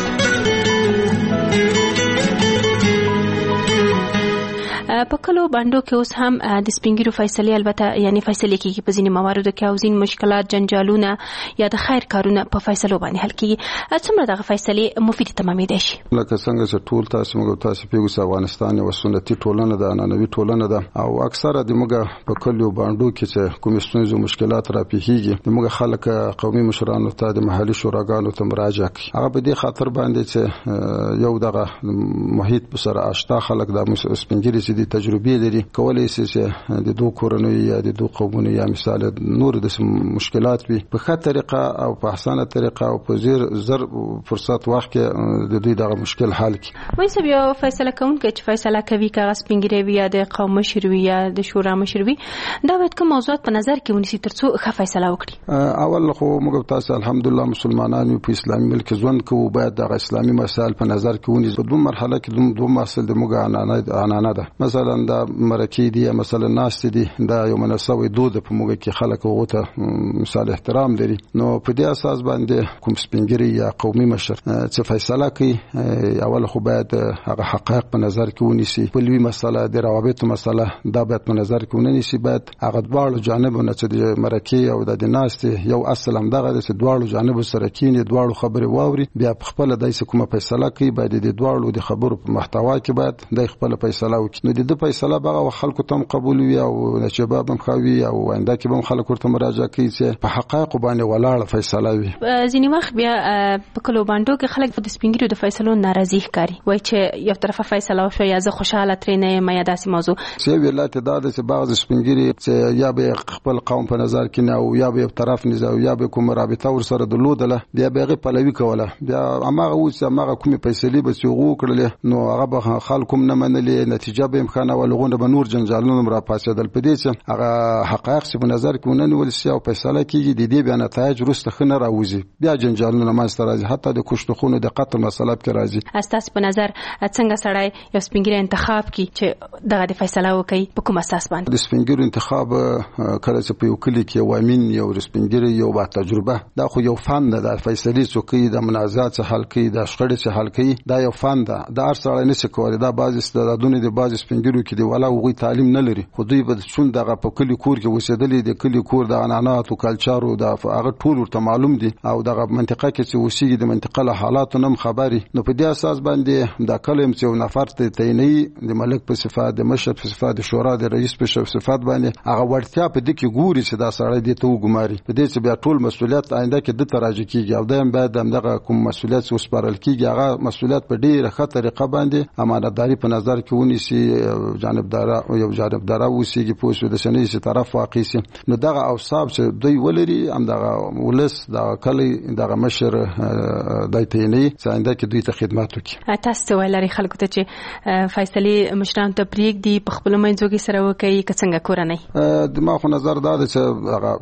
په کلو باندې کې اوس هم د سپینګیرو فیصله البته یعنی فیصله کیږي په ځینې مواردو کې او ځینې مشکلات جنجالونه یا د خیر کارونه په فیصلو باندې حل کیږي. څومره دغه فیصله مفید تمامېدای شي؟ لکه څنګه چې ټول تاسو پیغو افغانستان یو سنتي ټولنه ده ننوي ټولنه ده او اکثره د موږ په کلو باندې کې چې کوم ستونزې مشکلات را پیښیږي موږ خلک قومي مشرانو ته د محلي شوراګانو ته مراجعه کوي. هغه په دې خاطر باندې چې یو دغه محیط سره آشنا خلک د سپینګیري چې تجربه لري کولای شي چې د دوه کورنۍ یا د دوه قومونو یا مثال نور د مشکلات وي په ښه طریقه او په احسانه طریقه او په زر فرصت وخت کې د دوی دغه مشکل حل کړي. وایي چې یو فیصله کوونکی چې فیصله کوي کاغذ سپینګری وي یا د قوم مشر وي یا د شورا مشر وي دا باید کوم موضوعات په نظر کې ونیسي ترڅو ښه فیصله وکړي. اول خو موږ تاسو الحمدلله مسلمانانو په اسلامي ملک ژوند کوو باید دغه اسلامي مسائل په نظر کې ونیسو. په دوه مرحله کې دوه مسائل د موږ عنانه ده مثلا دا مرکې دي مثلا ناس دي دا یو مناسبه دود په موږ کې خلک وغوته مثال احترام لري. نو په دې اساس باندې کوم سپینګری یا قومي مشر چې فیصله کوي اول خو باید هغه حقایق په نظر کې ونیسي. په لوی مسله د روابط مسله دا باید په نظر کې ونیسي. باید هغه دواړو جانبونو چې د مرکې او د ناس یو اصل هم دغه چې دواړو جانبو سره کینې دواړو خبرې واوري بیا په خپل دایسه کومه فیصله کوي باید د دواړو د خبرو په محتوا کې باید د خپل فیصله وکړي. نو د فیصله بغه خلکو ته قبول وي او نشباب هم خوي او آینده کې هم خلکو ورته مراجعه کوي چې په حقایق باندې ولاړه فیصله وي. ځینې وخت بیا په کلو باندې کې خلک د سپینګریو د فیصلو ناراضي ښکاري وایي چې یو طرفه فیصله وشو یا زه خوشاله ترې نه یم یا داسې موضوع چې ویلات دا چې بعض سپینګری چې یا به خپل قوم په نظر کې نه او یا به طرف نه او یا به کوم رابطه ور سره درلودله بیا به پلوي کوله بیا هغه اوس هغه کومې فیصلې به سیغو کړل نو هغه به خلکو نه منلې نتیجه به امکان ولغونه به نور جنجالونه را پاسېدل. په دې چې هغه حقایق په نظر کې وننول شي او فیصله کیږي د دې بیا نتایج وروسته خنه راوځي بیا جنجالونه منځته راځي حتی د کشتخونو د قتل مسله کې راځي. اساس په نظر څنګه سړی یو سپینګری انتخاب کی چې دغه د فیصله وکړي په کوم اساس باندې؟ د سپینګری انتخاب کله چې په یو کلی کې یو امین یو سپینګری یو با تجربه دا خو یو فن ده د فیصلې څوکۍ د منازعات حل کوي د شخړې حل کوي دا یو فن ده دا هر سړی نشي کولای دا بعض استعدادونه د بعض سپینګریو کې دی ولا وغوي تعلیم نه لري خو دوی به څون دغه په کلی کور کې وسیدلې د کلی کور د عنعنات او کلچارو د هغه ټول ورته معلوم دي او دغه منطقه کې چې وسیږي د منطقه له حالاتو نم خبري. نو په دې اساس باندې دا کلم چې نفر ته تعیني د ملک په صفات د مشر په صفات د شورا د رئیس په صفات باندې هغه ورتیا په دې کې ګوري چې دا سړی دې ته وګماري په دې چې بیا ټول مسولیت آینده کې د تراجع کیږي او دایم باید دغه کوم مسولیت وسپارل کیږي هغه مسولیت په ډیره ښه طریقه باندې امانتداري په نظر کې ونیسي جانبدارا او یو جانبدارا وسیږي په څه د شنې چې طرف واقع شي. نو دغه اوصاف چې دوی ولري هم دغه ولس د کلی دغه مشر دایتینی څنګه کې دوی ته خدمت وکړي. تاسو ولري خلکو ته چې فیصله مشران ته پریک دی په خپل منځو کې سره وکړي که څنګه کورنۍ د ما خو نظر دا چې هغه